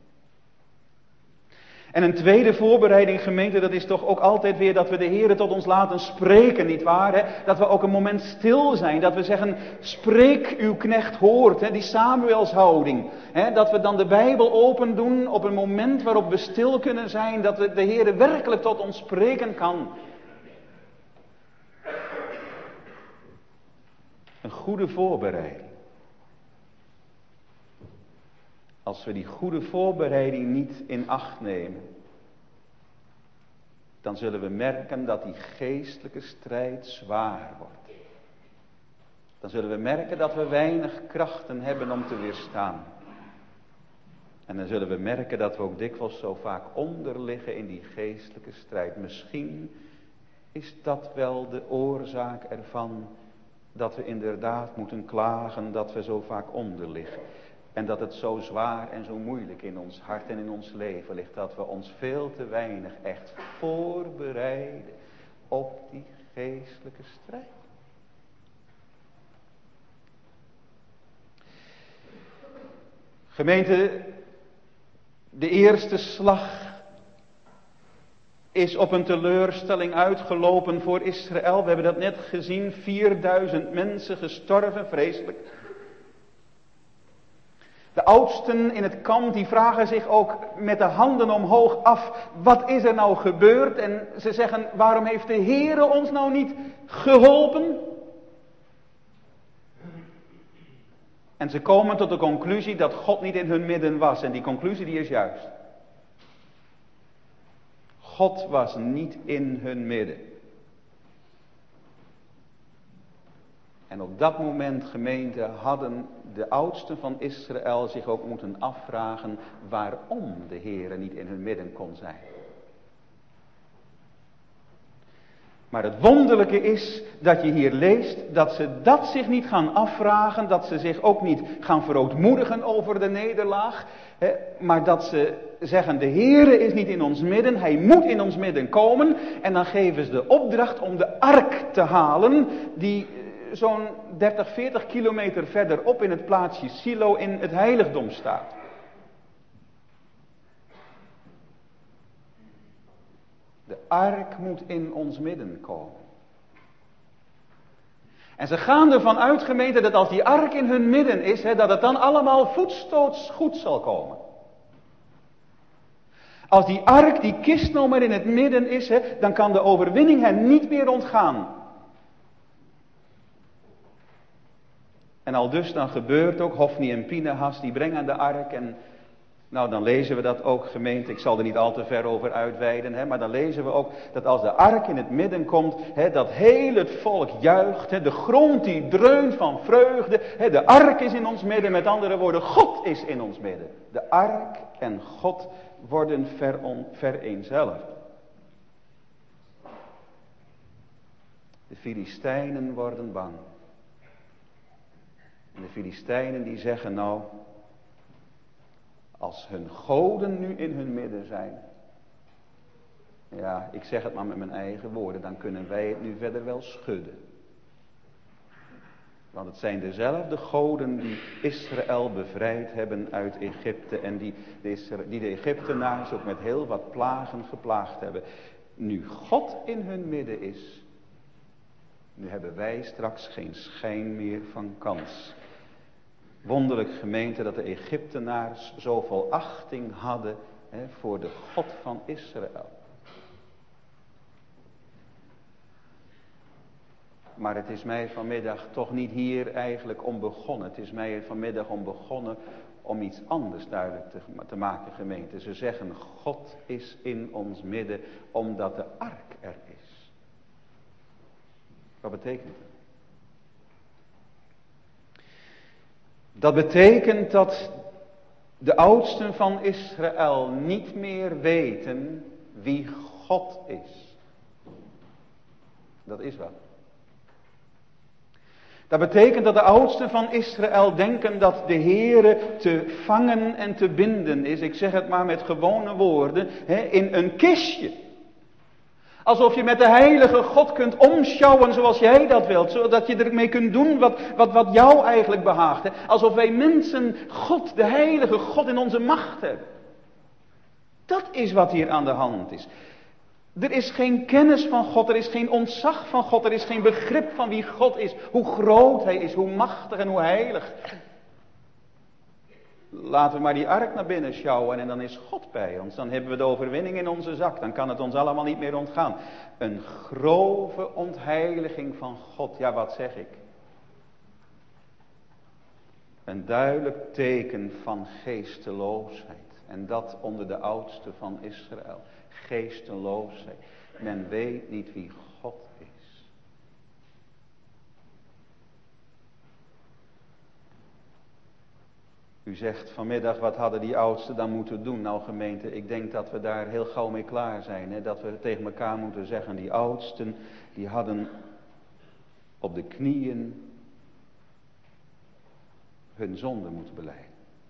En een tweede voorbereiding, gemeente, dat is toch ook altijd weer dat we de Heere tot ons laten spreken, nietwaar? Hè? Dat we ook een moment stil zijn, dat we zeggen, spreek uw knecht hoort, hè? Die Samuelshouding. Hè? Dat we dan de Bijbel open doen op een moment waarop we stil kunnen zijn, dat we de Heere werkelijk tot ons spreken kan. Een goede voorbereiding. Als we die goede voorbereiding niet in acht nemen, dan zullen we merken dat die geestelijke strijd zwaar wordt. Dan zullen we merken dat we weinig krachten hebben om te weerstaan. En dan zullen we merken dat we ook dikwijls zo vaak onderliggen in die geestelijke strijd. Misschien is dat wel de oorzaak ervan dat we inderdaad moeten klagen dat we zo vaak onderliggen. En dat het zo zwaar en zo moeilijk in ons hart en in ons leven ligt. Dat we ons veel te weinig echt voorbereiden op die geestelijke strijd. Gemeente, de eerste slag is op een teleurstelling uitgelopen voor Israël. We hebben dat net gezien, vierduizend mensen gestorven, vreselijk. De oudsten in het kamp die vragen zich ook met de handen omhoog af, wat is er nou gebeurd? En ze zeggen, waarom heeft de Heere ons nou niet geholpen? En ze komen tot de conclusie dat God niet in hun midden was. En die conclusie die is juist. God was niet in hun midden. En op dat moment, gemeente, hadden de oudsten van Israël zich ook moeten afvragen waarom de Heere niet in hun midden kon zijn. Maar het wonderlijke is dat je hier leest dat ze dat zich niet gaan afvragen, dat ze zich ook niet gaan verootmoedigen over de nederlaag, hè, maar dat ze zeggen, de Heere is niet in ons midden, Hij moet in ons midden komen. En dan geven ze de opdracht om de ark te halen, die zo'n dertig, veertig kilometer verderop in het plaatsje Silo in het heiligdom staat. De ark moet in ons midden komen. En ze gaan ervan uit, gemeente, dat als die ark in hun midden is, hè, dat het dan allemaal voetstoots goed zal komen. Als die ark, die kist nou maar in het midden is, hè, dan kan de overwinning hen niet meer ontgaan. En al dus dan gebeurt ook, Hofni en Pinehas, die brengen de ark en nou dan lezen we dat ook, gemeente, ik zal er niet al te ver over uitweiden, hè, maar dan lezen we ook dat als de ark in het midden komt, hè, dat heel het volk juicht, hè, de grond die dreunt van vreugde, hè, de ark is in ons midden, met andere woorden, God is in ons midden. De ark en God worden veron, vereenzelvigd. De Filistijnen worden bang. En de Filistijnen die zeggen nou, als hun goden nu in hun midden zijn, ja, ik zeg het maar met mijn eigen woorden, dan kunnen wij het nu verder wel schudden. Want het zijn dezelfde goden die Israël bevrijd hebben uit Egypte en die de, die de Egyptenaars ook met heel wat plagen geplaagd hebben. Nu God in hun midden is, nu hebben wij straks geen schijn meer van kans. Wonderlijk, gemeente, dat de Egyptenaars zoveel achting hadden, hè, voor de God van Israël. Maar het is mij vanmiddag toch niet hier eigenlijk om begonnen. Het is mij vanmiddag om begonnen om iets anders duidelijk te, te maken, gemeente. Ze zeggen, God is in ons midden omdat de ark er is. Wat betekent dat? Dat betekent dat de oudsten van Israël niet meer weten wie God is. Dat is wat. Dat betekent dat de oudsten van Israël denken dat de Heere te vangen en te binden is. Ik zeg het maar met gewone woorden, hè, in een kistje. Alsof je met de heilige God kunt omschouwen zoals jij dat wilt. Zodat je ermee kunt doen wat, wat, wat jou eigenlijk behaagt. Hè. Alsof wij mensen God, de heilige God in onze macht hebben. Dat is wat hier aan de hand is. Er is geen kennis van God, er is geen ontzag van God, er is geen begrip van wie God is. Hoe groot Hij is, hoe machtig en hoe heilig. Laten we maar die ark naar binnen sjouwen en dan is God bij ons. Dan hebben we de overwinning in onze zak, dan kan het ons allemaal niet meer ontgaan. Een grove ontheiliging van God, ja wat zeg ik? Een duidelijk teken van geesteloosheid. En dat onder de oudsten van Israël. Geesteloosheid. Men weet niet wie God is. U zegt vanmiddag, wat hadden die oudsten dan moeten doen? Nou gemeente, ik denk dat we daar heel gauw mee klaar zijn. Hè? Dat we tegen elkaar moeten zeggen, die oudsten, die hadden op de knieën hun zonde moeten belijden.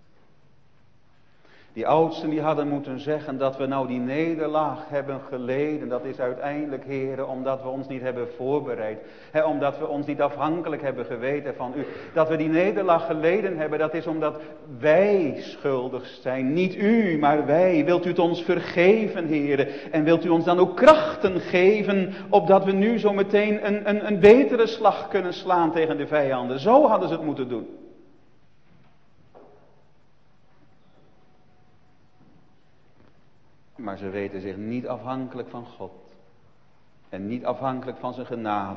Die oudsten die hadden moeten zeggen dat we nou die nederlaag hebben geleden. Dat is uiteindelijk, heren, omdat we ons niet hebben voorbereid. He, omdat we ons niet afhankelijk hebben geweten van u. Dat we die nederlaag geleden hebben, dat is omdat wij schuldig zijn. Niet u, maar wij. Wilt u het ons vergeven, heren? En wilt u ons dan ook krachten geven, opdat we nu zo meteen een, een, een betere slag kunnen slaan tegen de vijanden. Zo hadden ze het moeten doen. Maar ze weten zich niet afhankelijk van God. En niet afhankelijk van zijn genade.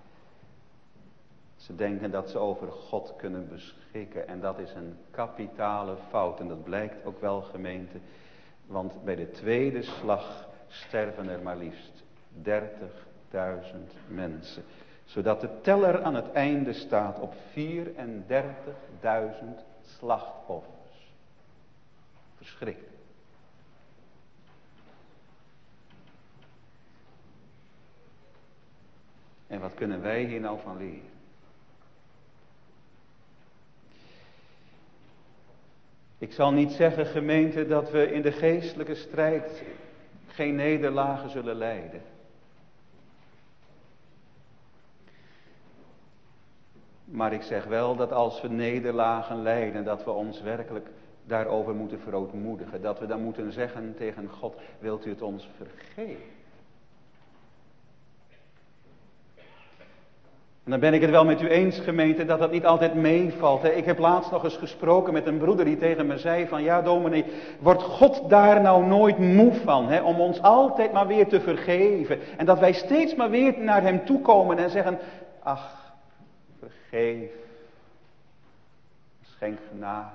Ze denken dat ze over God kunnen beschikken. En dat is een kapitale fout. En dat blijkt ook wel, gemeente. Want bij de tweede slag sterven er maar liefst dertigduizend mensen. Zodat de teller aan het einde staat op vierendertigduizend slachtoffers. Verschrikkelijk. En wat kunnen wij hier nou van leren? Ik zal niet zeggen, gemeente, dat we in de geestelijke strijd geen nederlagen zullen lijden. Maar ik zeg wel dat als we nederlagen lijden, dat we ons werkelijk daarover moeten verootmoedigen. Dat we dan moeten zeggen tegen God, wilt u het ons vergeven? En dan ben ik het wel met u eens, gemeente, dat dat niet altijd meevalt. Hè. Ik heb laatst nog eens gesproken met een broeder die tegen me zei van, ja dominee, wordt God daar nou nooit moe van, hè, om ons altijd maar weer te vergeven. En dat wij steeds maar weer naar hem toekomen en zeggen, ach, vergeef, schenk genade.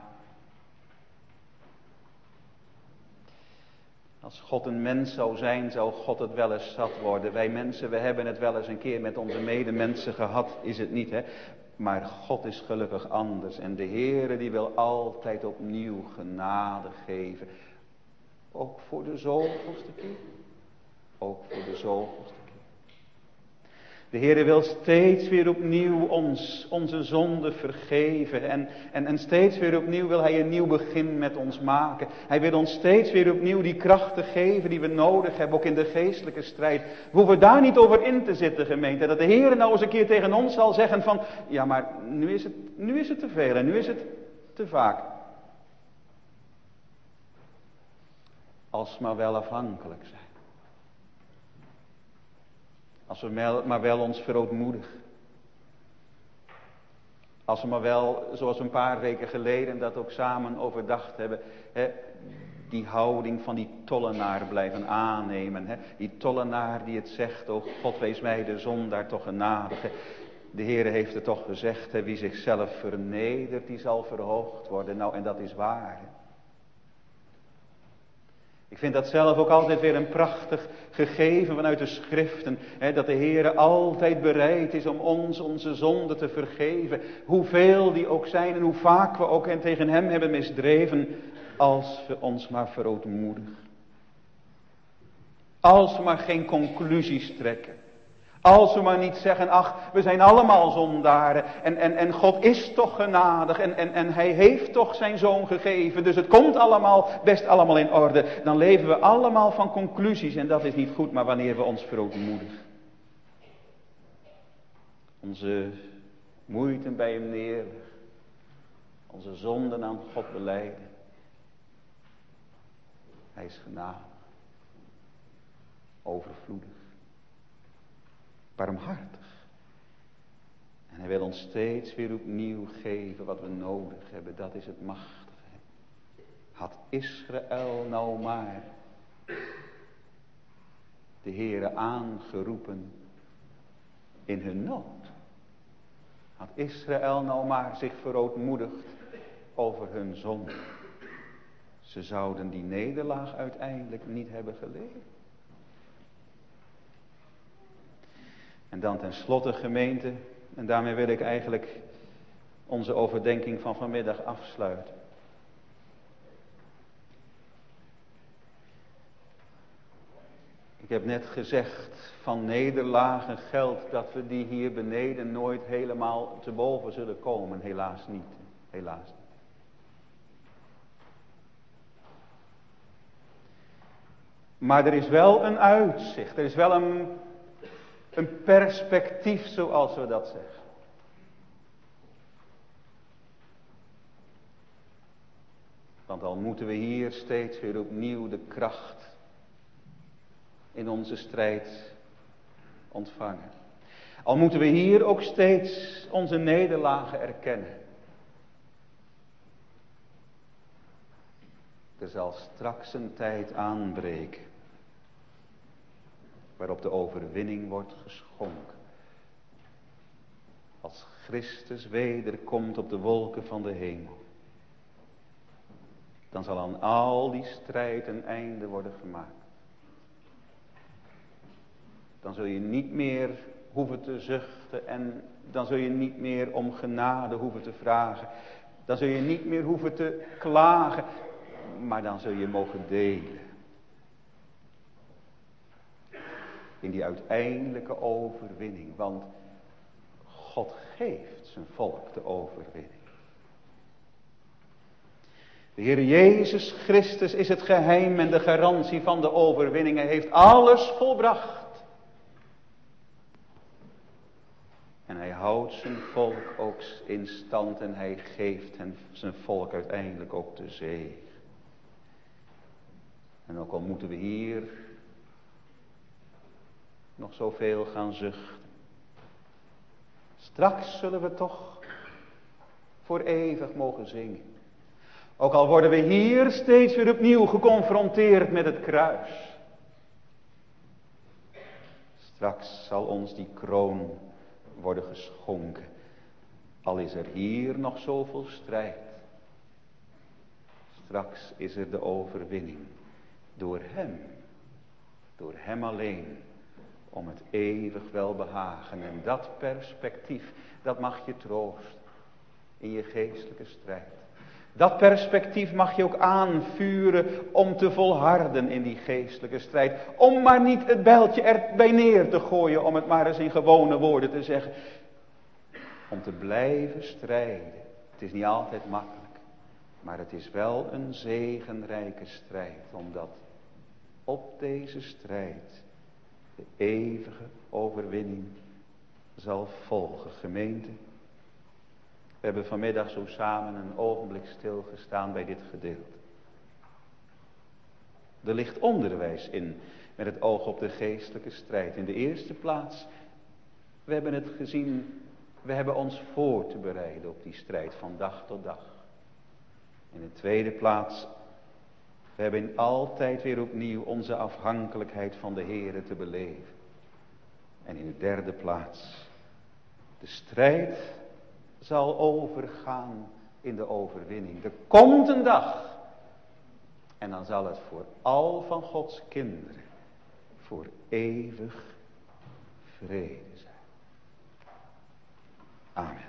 Als God een mens zou zijn, zou God het wel eens zat worden. Wij mensen, we hebben het wel eens een keer met onze medemensen gehad, is het niet, hè? Maar God is gelukkig anders. En de Heere die wil altijd opnieuw genade geven. Ook voor de zoveelste keer. Ook voor de zoveelste keer. De Heere wil steeds weer opnieuw ons, onze zonde vergeven. En, en, en steeds weer opnieuw wil Hij een nieuw begin met ons maken. Hij wil ons steeds weer opnieuw die krachten geven die we nodig hebben, ook in de geestelijke strijd. We hoeven daar niet over in te zitten, gemeente. Dat de Heere nou eens een keer tegen ons zal zeggen van, ja maar nu is het, nu is het te veel en nu is het te vaak. Als we maar wel afhankelijk zijn. Als we maar wel ons verootmoedigen. Als we maar wel, zoals we een paar weken geleden dat ook samen overdacht hebben, hè, die houding van die tollenaar blijven aannemen. Hè. Die tollenaar die het zegt, o God wees mij de zondaar toch genadig. Hè. De Heere heeft het toch gezegd, hè, wie zichzelf vernedert, die zal verhoogd worden. Nou, en dat is waar. Hè. Ik vind dat zelf ook altijd weer een prachtig gegeven vanuit de schriften. Hè, dat de Heere altijd bereid is om ons onze zonden te vergeven. Hoeveel die ook zijn en hoe vaak we ook en tegen hem hebben misdreven. Als we ons maar verootmoedigen. Als we maar geen conclusies trekken. Als we maar niet zeggen, ach, we zijn allemaal zondaren en, en, en God is toch genadig en, en, en Hij heeft toch zijn Zoon gegeven, dus het komt allemaal best allemaal in orde. Dan leven we allemaal van conclusies en dat is niet goed, maar wanneer we ons verootmoedigen. Onze moeite bij Hem neerleggen, onze zonden aan God belijden. Hij is genadig, overvloedig, barmhartig. En Hij wil ons steeds weer opnieuw geven wat we nodig hebben. Dat is het machtige. Had Israël nou maar de Heere aangeroepen in hun nood. Had Israël nou maar zich verootmoedigd over hun zonde. Ze zouden die nederlaag uiteindelijk niet hebben geleden. En dan tenslotte gemeente, en daarmee wil ik eigenlijk onze overdenking van vanmiddag afsluiten. Ik heb net gezegd, van nederlagen geldt dat we die hier beneden nooit helemaal te boven zullen komen. Helaas niet, helaas niet. Maar er is wel een uitzicht, er is wel een, een perspectief zoals we dat zeggen. Want al moeten we hier steeds weer opnieuw de kracht in onze strijd ontvangen. Al moeten we hier ook steeds onze nederlagen erkennen. Er zal straks een tijd aanbreken waarop de overwinning wordt geschonken. Als Christus wederkomt op de wolken van de hemel. Dan zal aan al die strijd een einde worden gemaakt. Dan zul je niet meer hoeven te zuchten en dan zul je niet meer om genade hoeven te vragen. Dan zul je niet meer hoeven te klagen, maar dan zul je mogen delen. In die uiteindelijke overwinning, want God geeft zijn volk de overwinning. De Heer Jezus Christus is het geheim en de garantie van de overwinning. Hij heeft alles volbracht. En hij houdt zijn volk ook in stand en hij geeft hen, zijn volk uiteindelijk ook de zegen. En ook al moeten we hier nog zoveel gaan zuchten. Straks zullen we toch voor eeuwig mogen zingen. Ook al worden we hier steeds weer opnieuw geconfronteerd met het kruis. Straks zal ons die kroon worden geschonken. Al is er hier nog zoveel strijd. Straks is er de overwinning. Door hem. Door hem alleen. Om het eeuwig welbehagen. En dat perspectief, dat mag je troosten. In je geestelijke strijd. Dat perspectief mag je ook aanvuren om te volharden in die geestelijke strijd. Om maar niet het bijltje erbij neer te gooien, om het maar eens in gewone woorden te zeggen. Om te blijven strijden. Het is niet altijd makkelijk, maar het is wel een zegenrijke strijd. Omdat op deze strijd de eeuwige overwinning zal volgen, gemeente. We hebben vanmiddag zo samen een ogenblik stilgestaan bij dit gedeelte. Er ligt onderwijs in met het oog op de geestelijke strijd. In de eerste plaats, we hebben het gezien, we hebben ons voor te bereiden op die strijd van dag tot dag. In de tweede plaats, we hebben altijd weer opnieuw onze afhankelijkheid van de Heere te beleven. En in de derde plaats, de strijd zal overgaan in de overwinning. Er komt een dag. En dan zal het voor al van Gods kinderen voor eeuwig vrede zijn. Amen.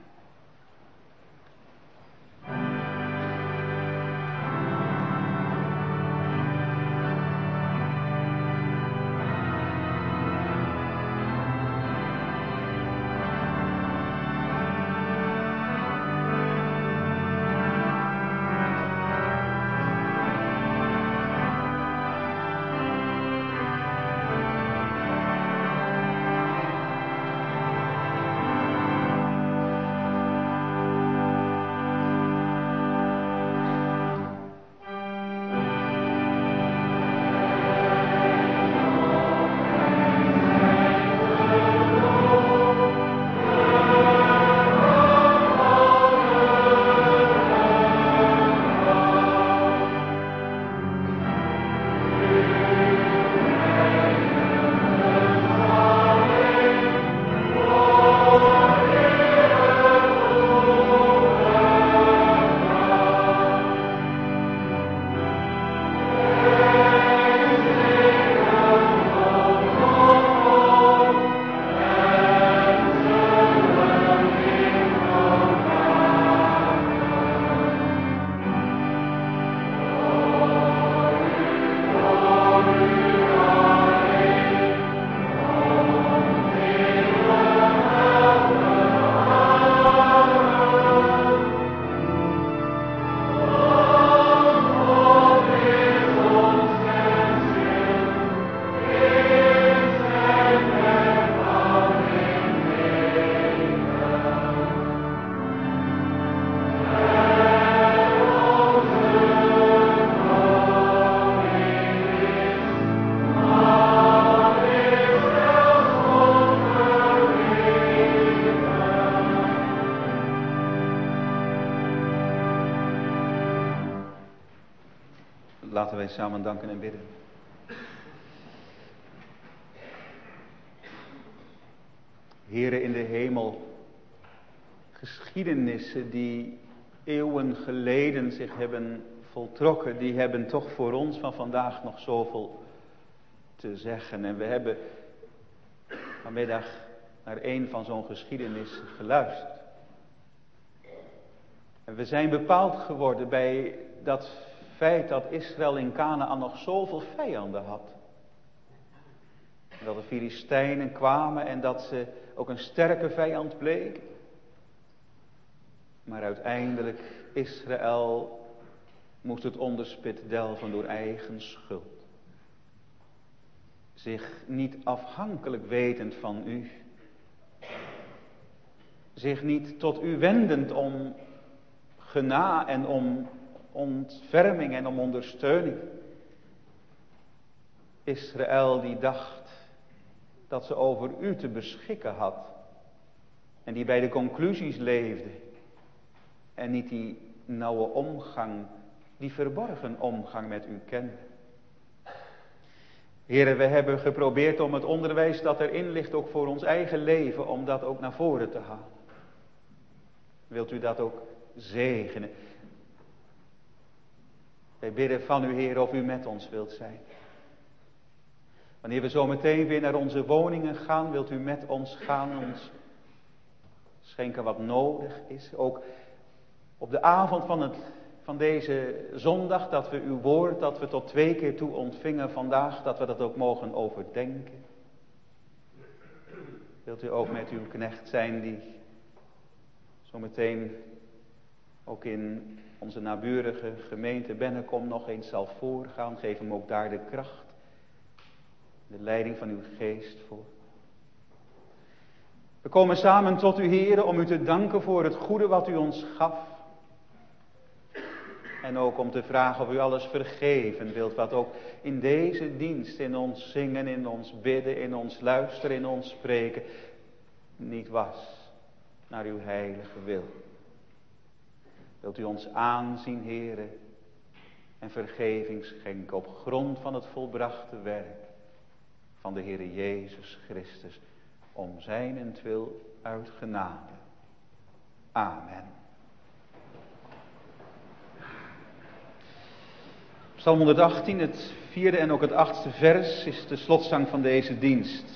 Laten wij samen danken en bidden. Heere in de hemel, geschiedenissen die eeuwen geleden zich hebben voltrokken, die hebben toch voor ons van vandaag nog zoveel te zeggen. En we hebben vanmiddag naar een van zo'n geschiedenis geluisterd. En we zijn bepaald geworden bij dat feit dat Israël in Kanaän nog zoveel vijanden had. En dat de Filistijnen kwamen en dat ze ook een sterke vijand bleken. Maar uiteindelijk Israël moest het onderspit delven door eigen schuld. Zich niet afhankelijk wetend van u. Zich niet tot u wendend om gena en om ontferming en om ondersteuning. Israël die dacht dat ze over u te beschikken had. En die bij de conclusies leefde. En niet die nauwe omgang, die verborgen omgang met u kende. Heren, we hebben geprobeerd om het onderwijs dat erin ligt ook voor ons eigen leven, om dat ook naar voren te halen. Wilt u dat ook zegenen? Wij bidden van u, Heer, of u met ons wilt zijn. Wanneer we zo meteen weer naar onze woningen gaan, wilt u met ons gaan, ons schenken wat nodig is. Ook op de avond van, het, van deze zondag, dat we uw woord, dat we tot twee keer toe ontvingen vandaag, dat we dat ook mogen overdenken. Wilt u ook met uw knecht zijn die zo meteen ook in onze naburige gemeente Bennekom nog eens zal voorgaan. Geef hem ook daar de kracht, de leiding van uw geest voor. We komen samen tot u, Heere, om u te danken voor het goede wat u ons gaf. En ook om te vragen of u alles vergeven wilt, wat ook in deze dienst, in ons zingen, in ons bidden, in ons luisteren, in ons spreken, niet was naar uw heilige wil. Wilt u ons aanzien, Heere, en vergeving schenken op grond van het volbrachte werk van de Heere Jezus Christus, om zijnentwil uit genade. Amen. Psalm honderdachttien, het vierde en ook het achtste vers, is de slotzang van deze dienst.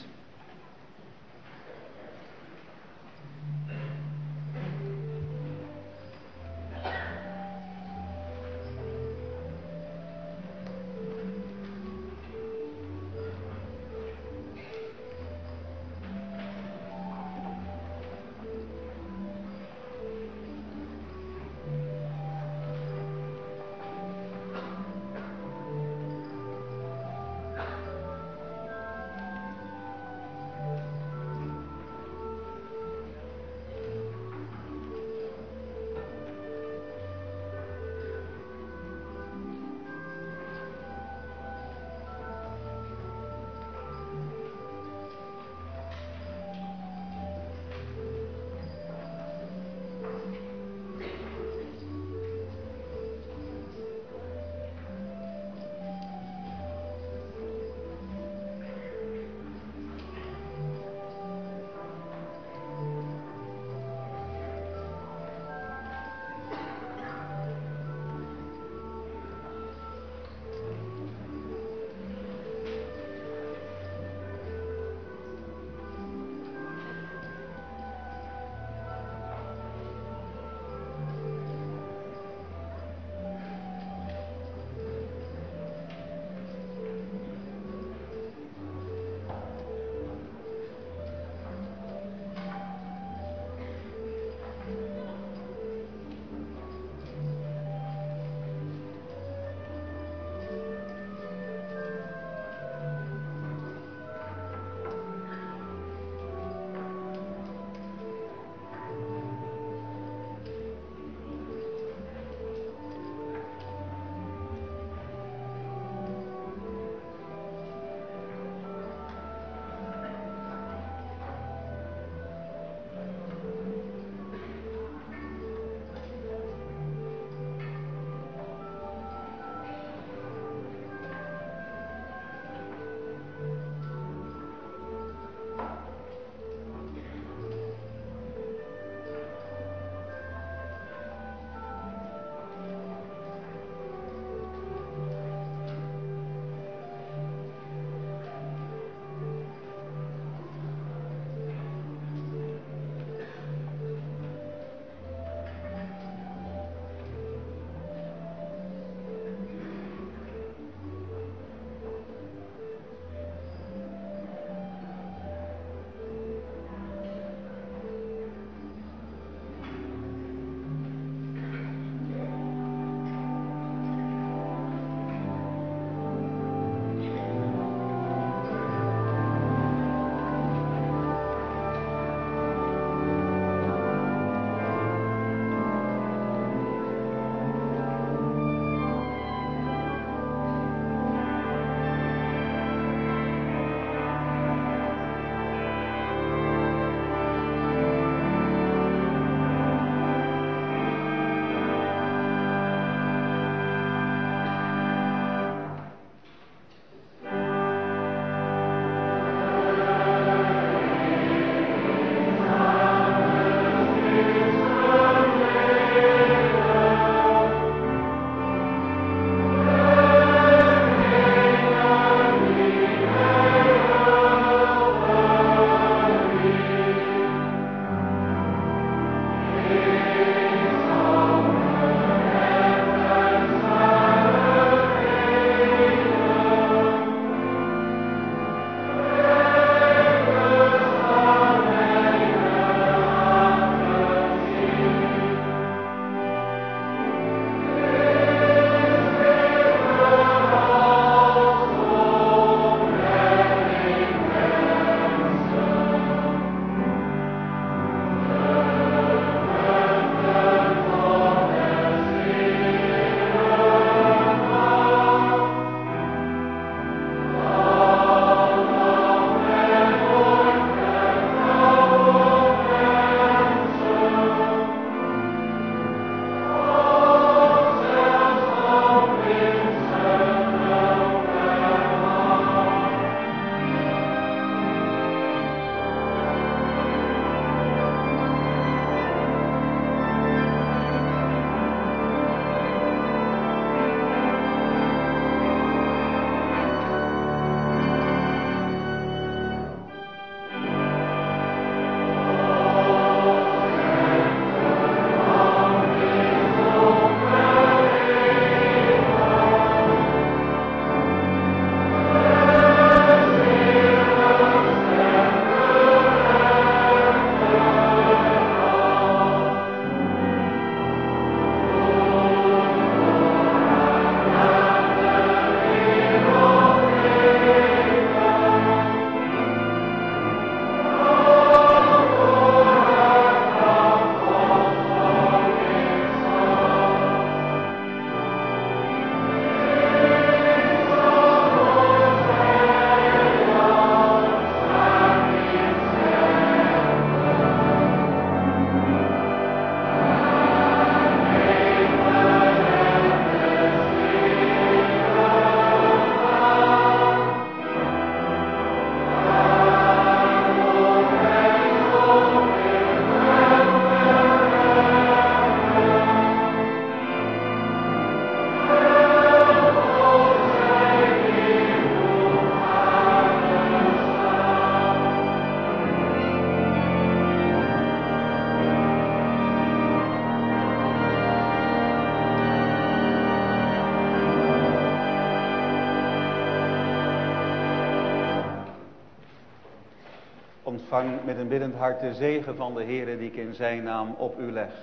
ontvang met een biddend hart de zegen van de Heere die ik in zijn naam op u leg.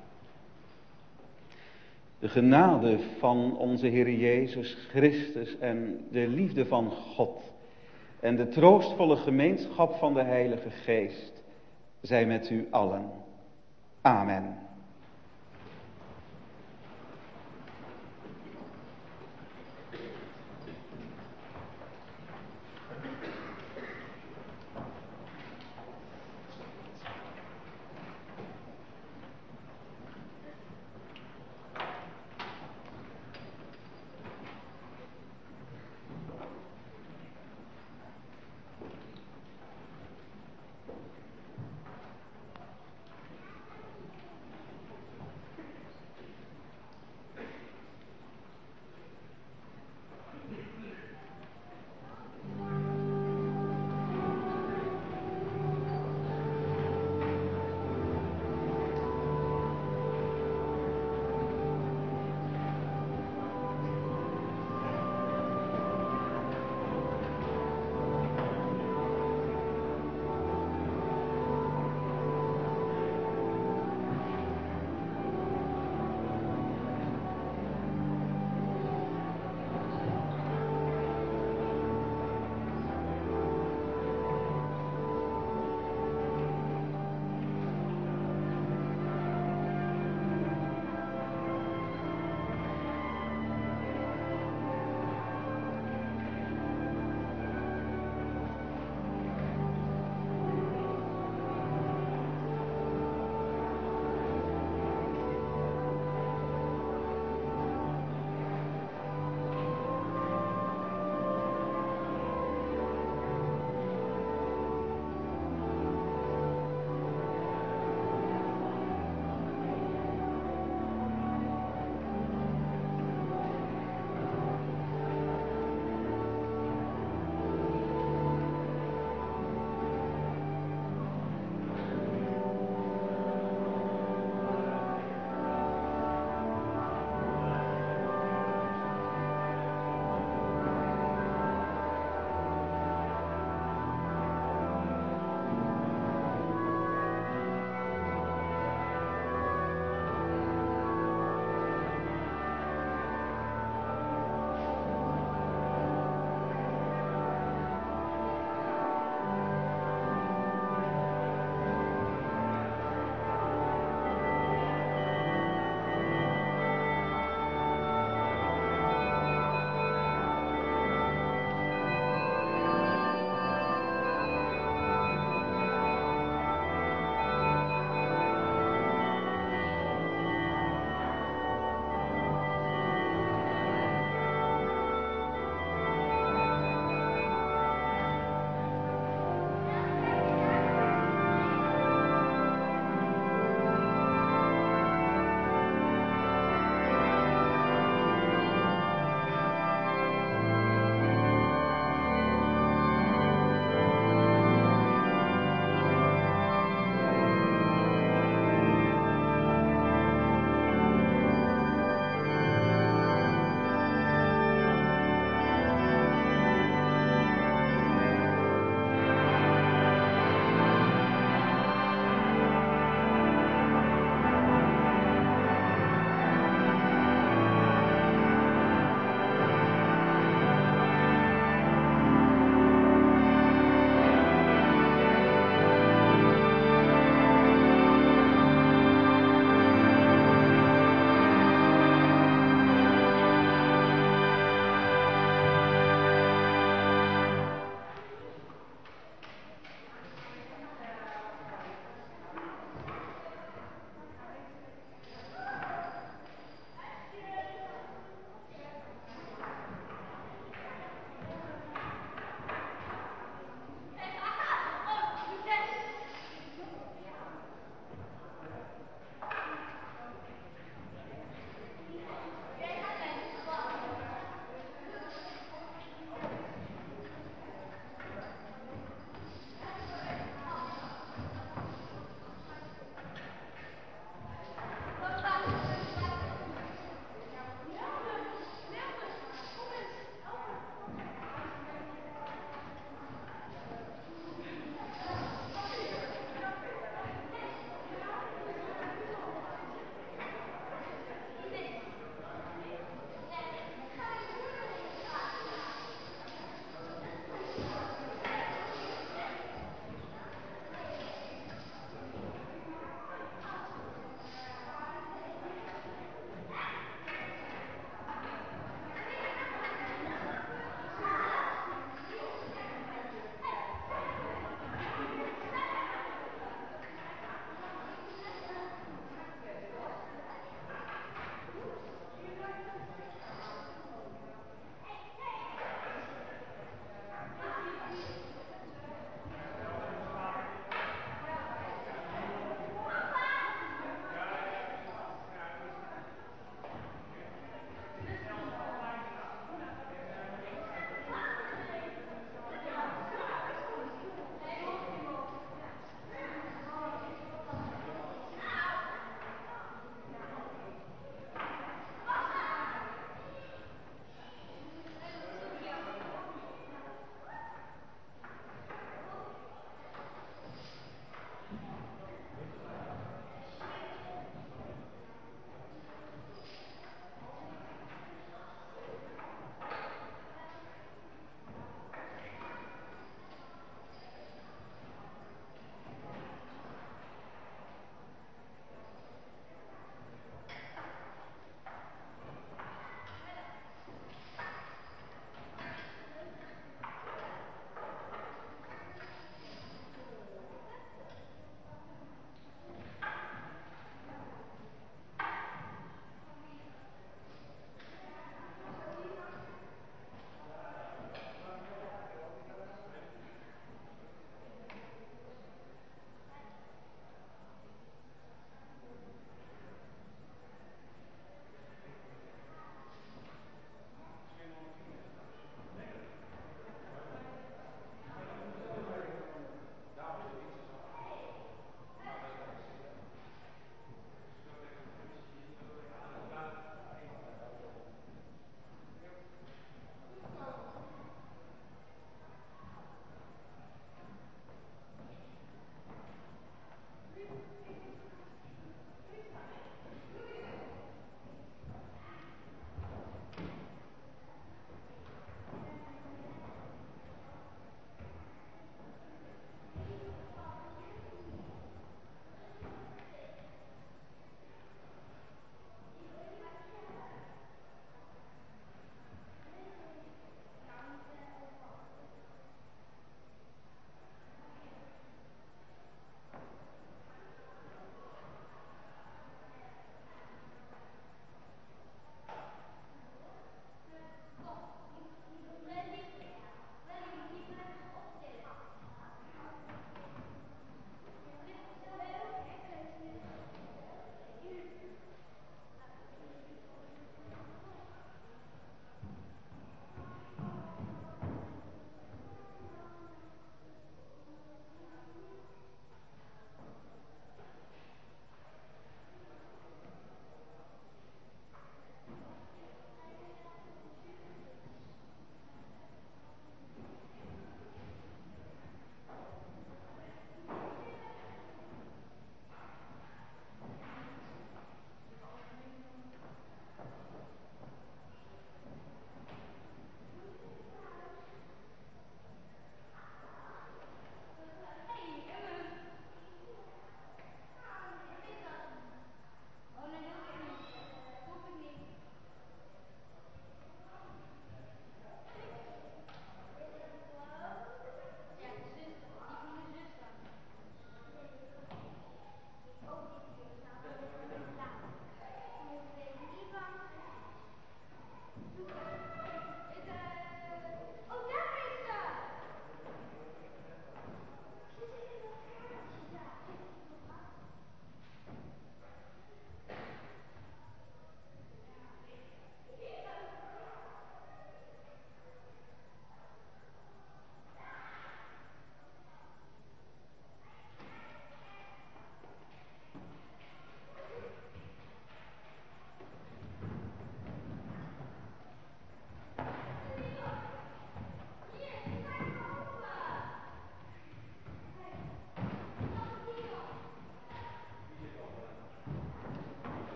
De genade van onze Heer Jezus Christus en de liefde van God en de troostvolle gemeenschap van de Heilige Geest zij met u allen. Amen.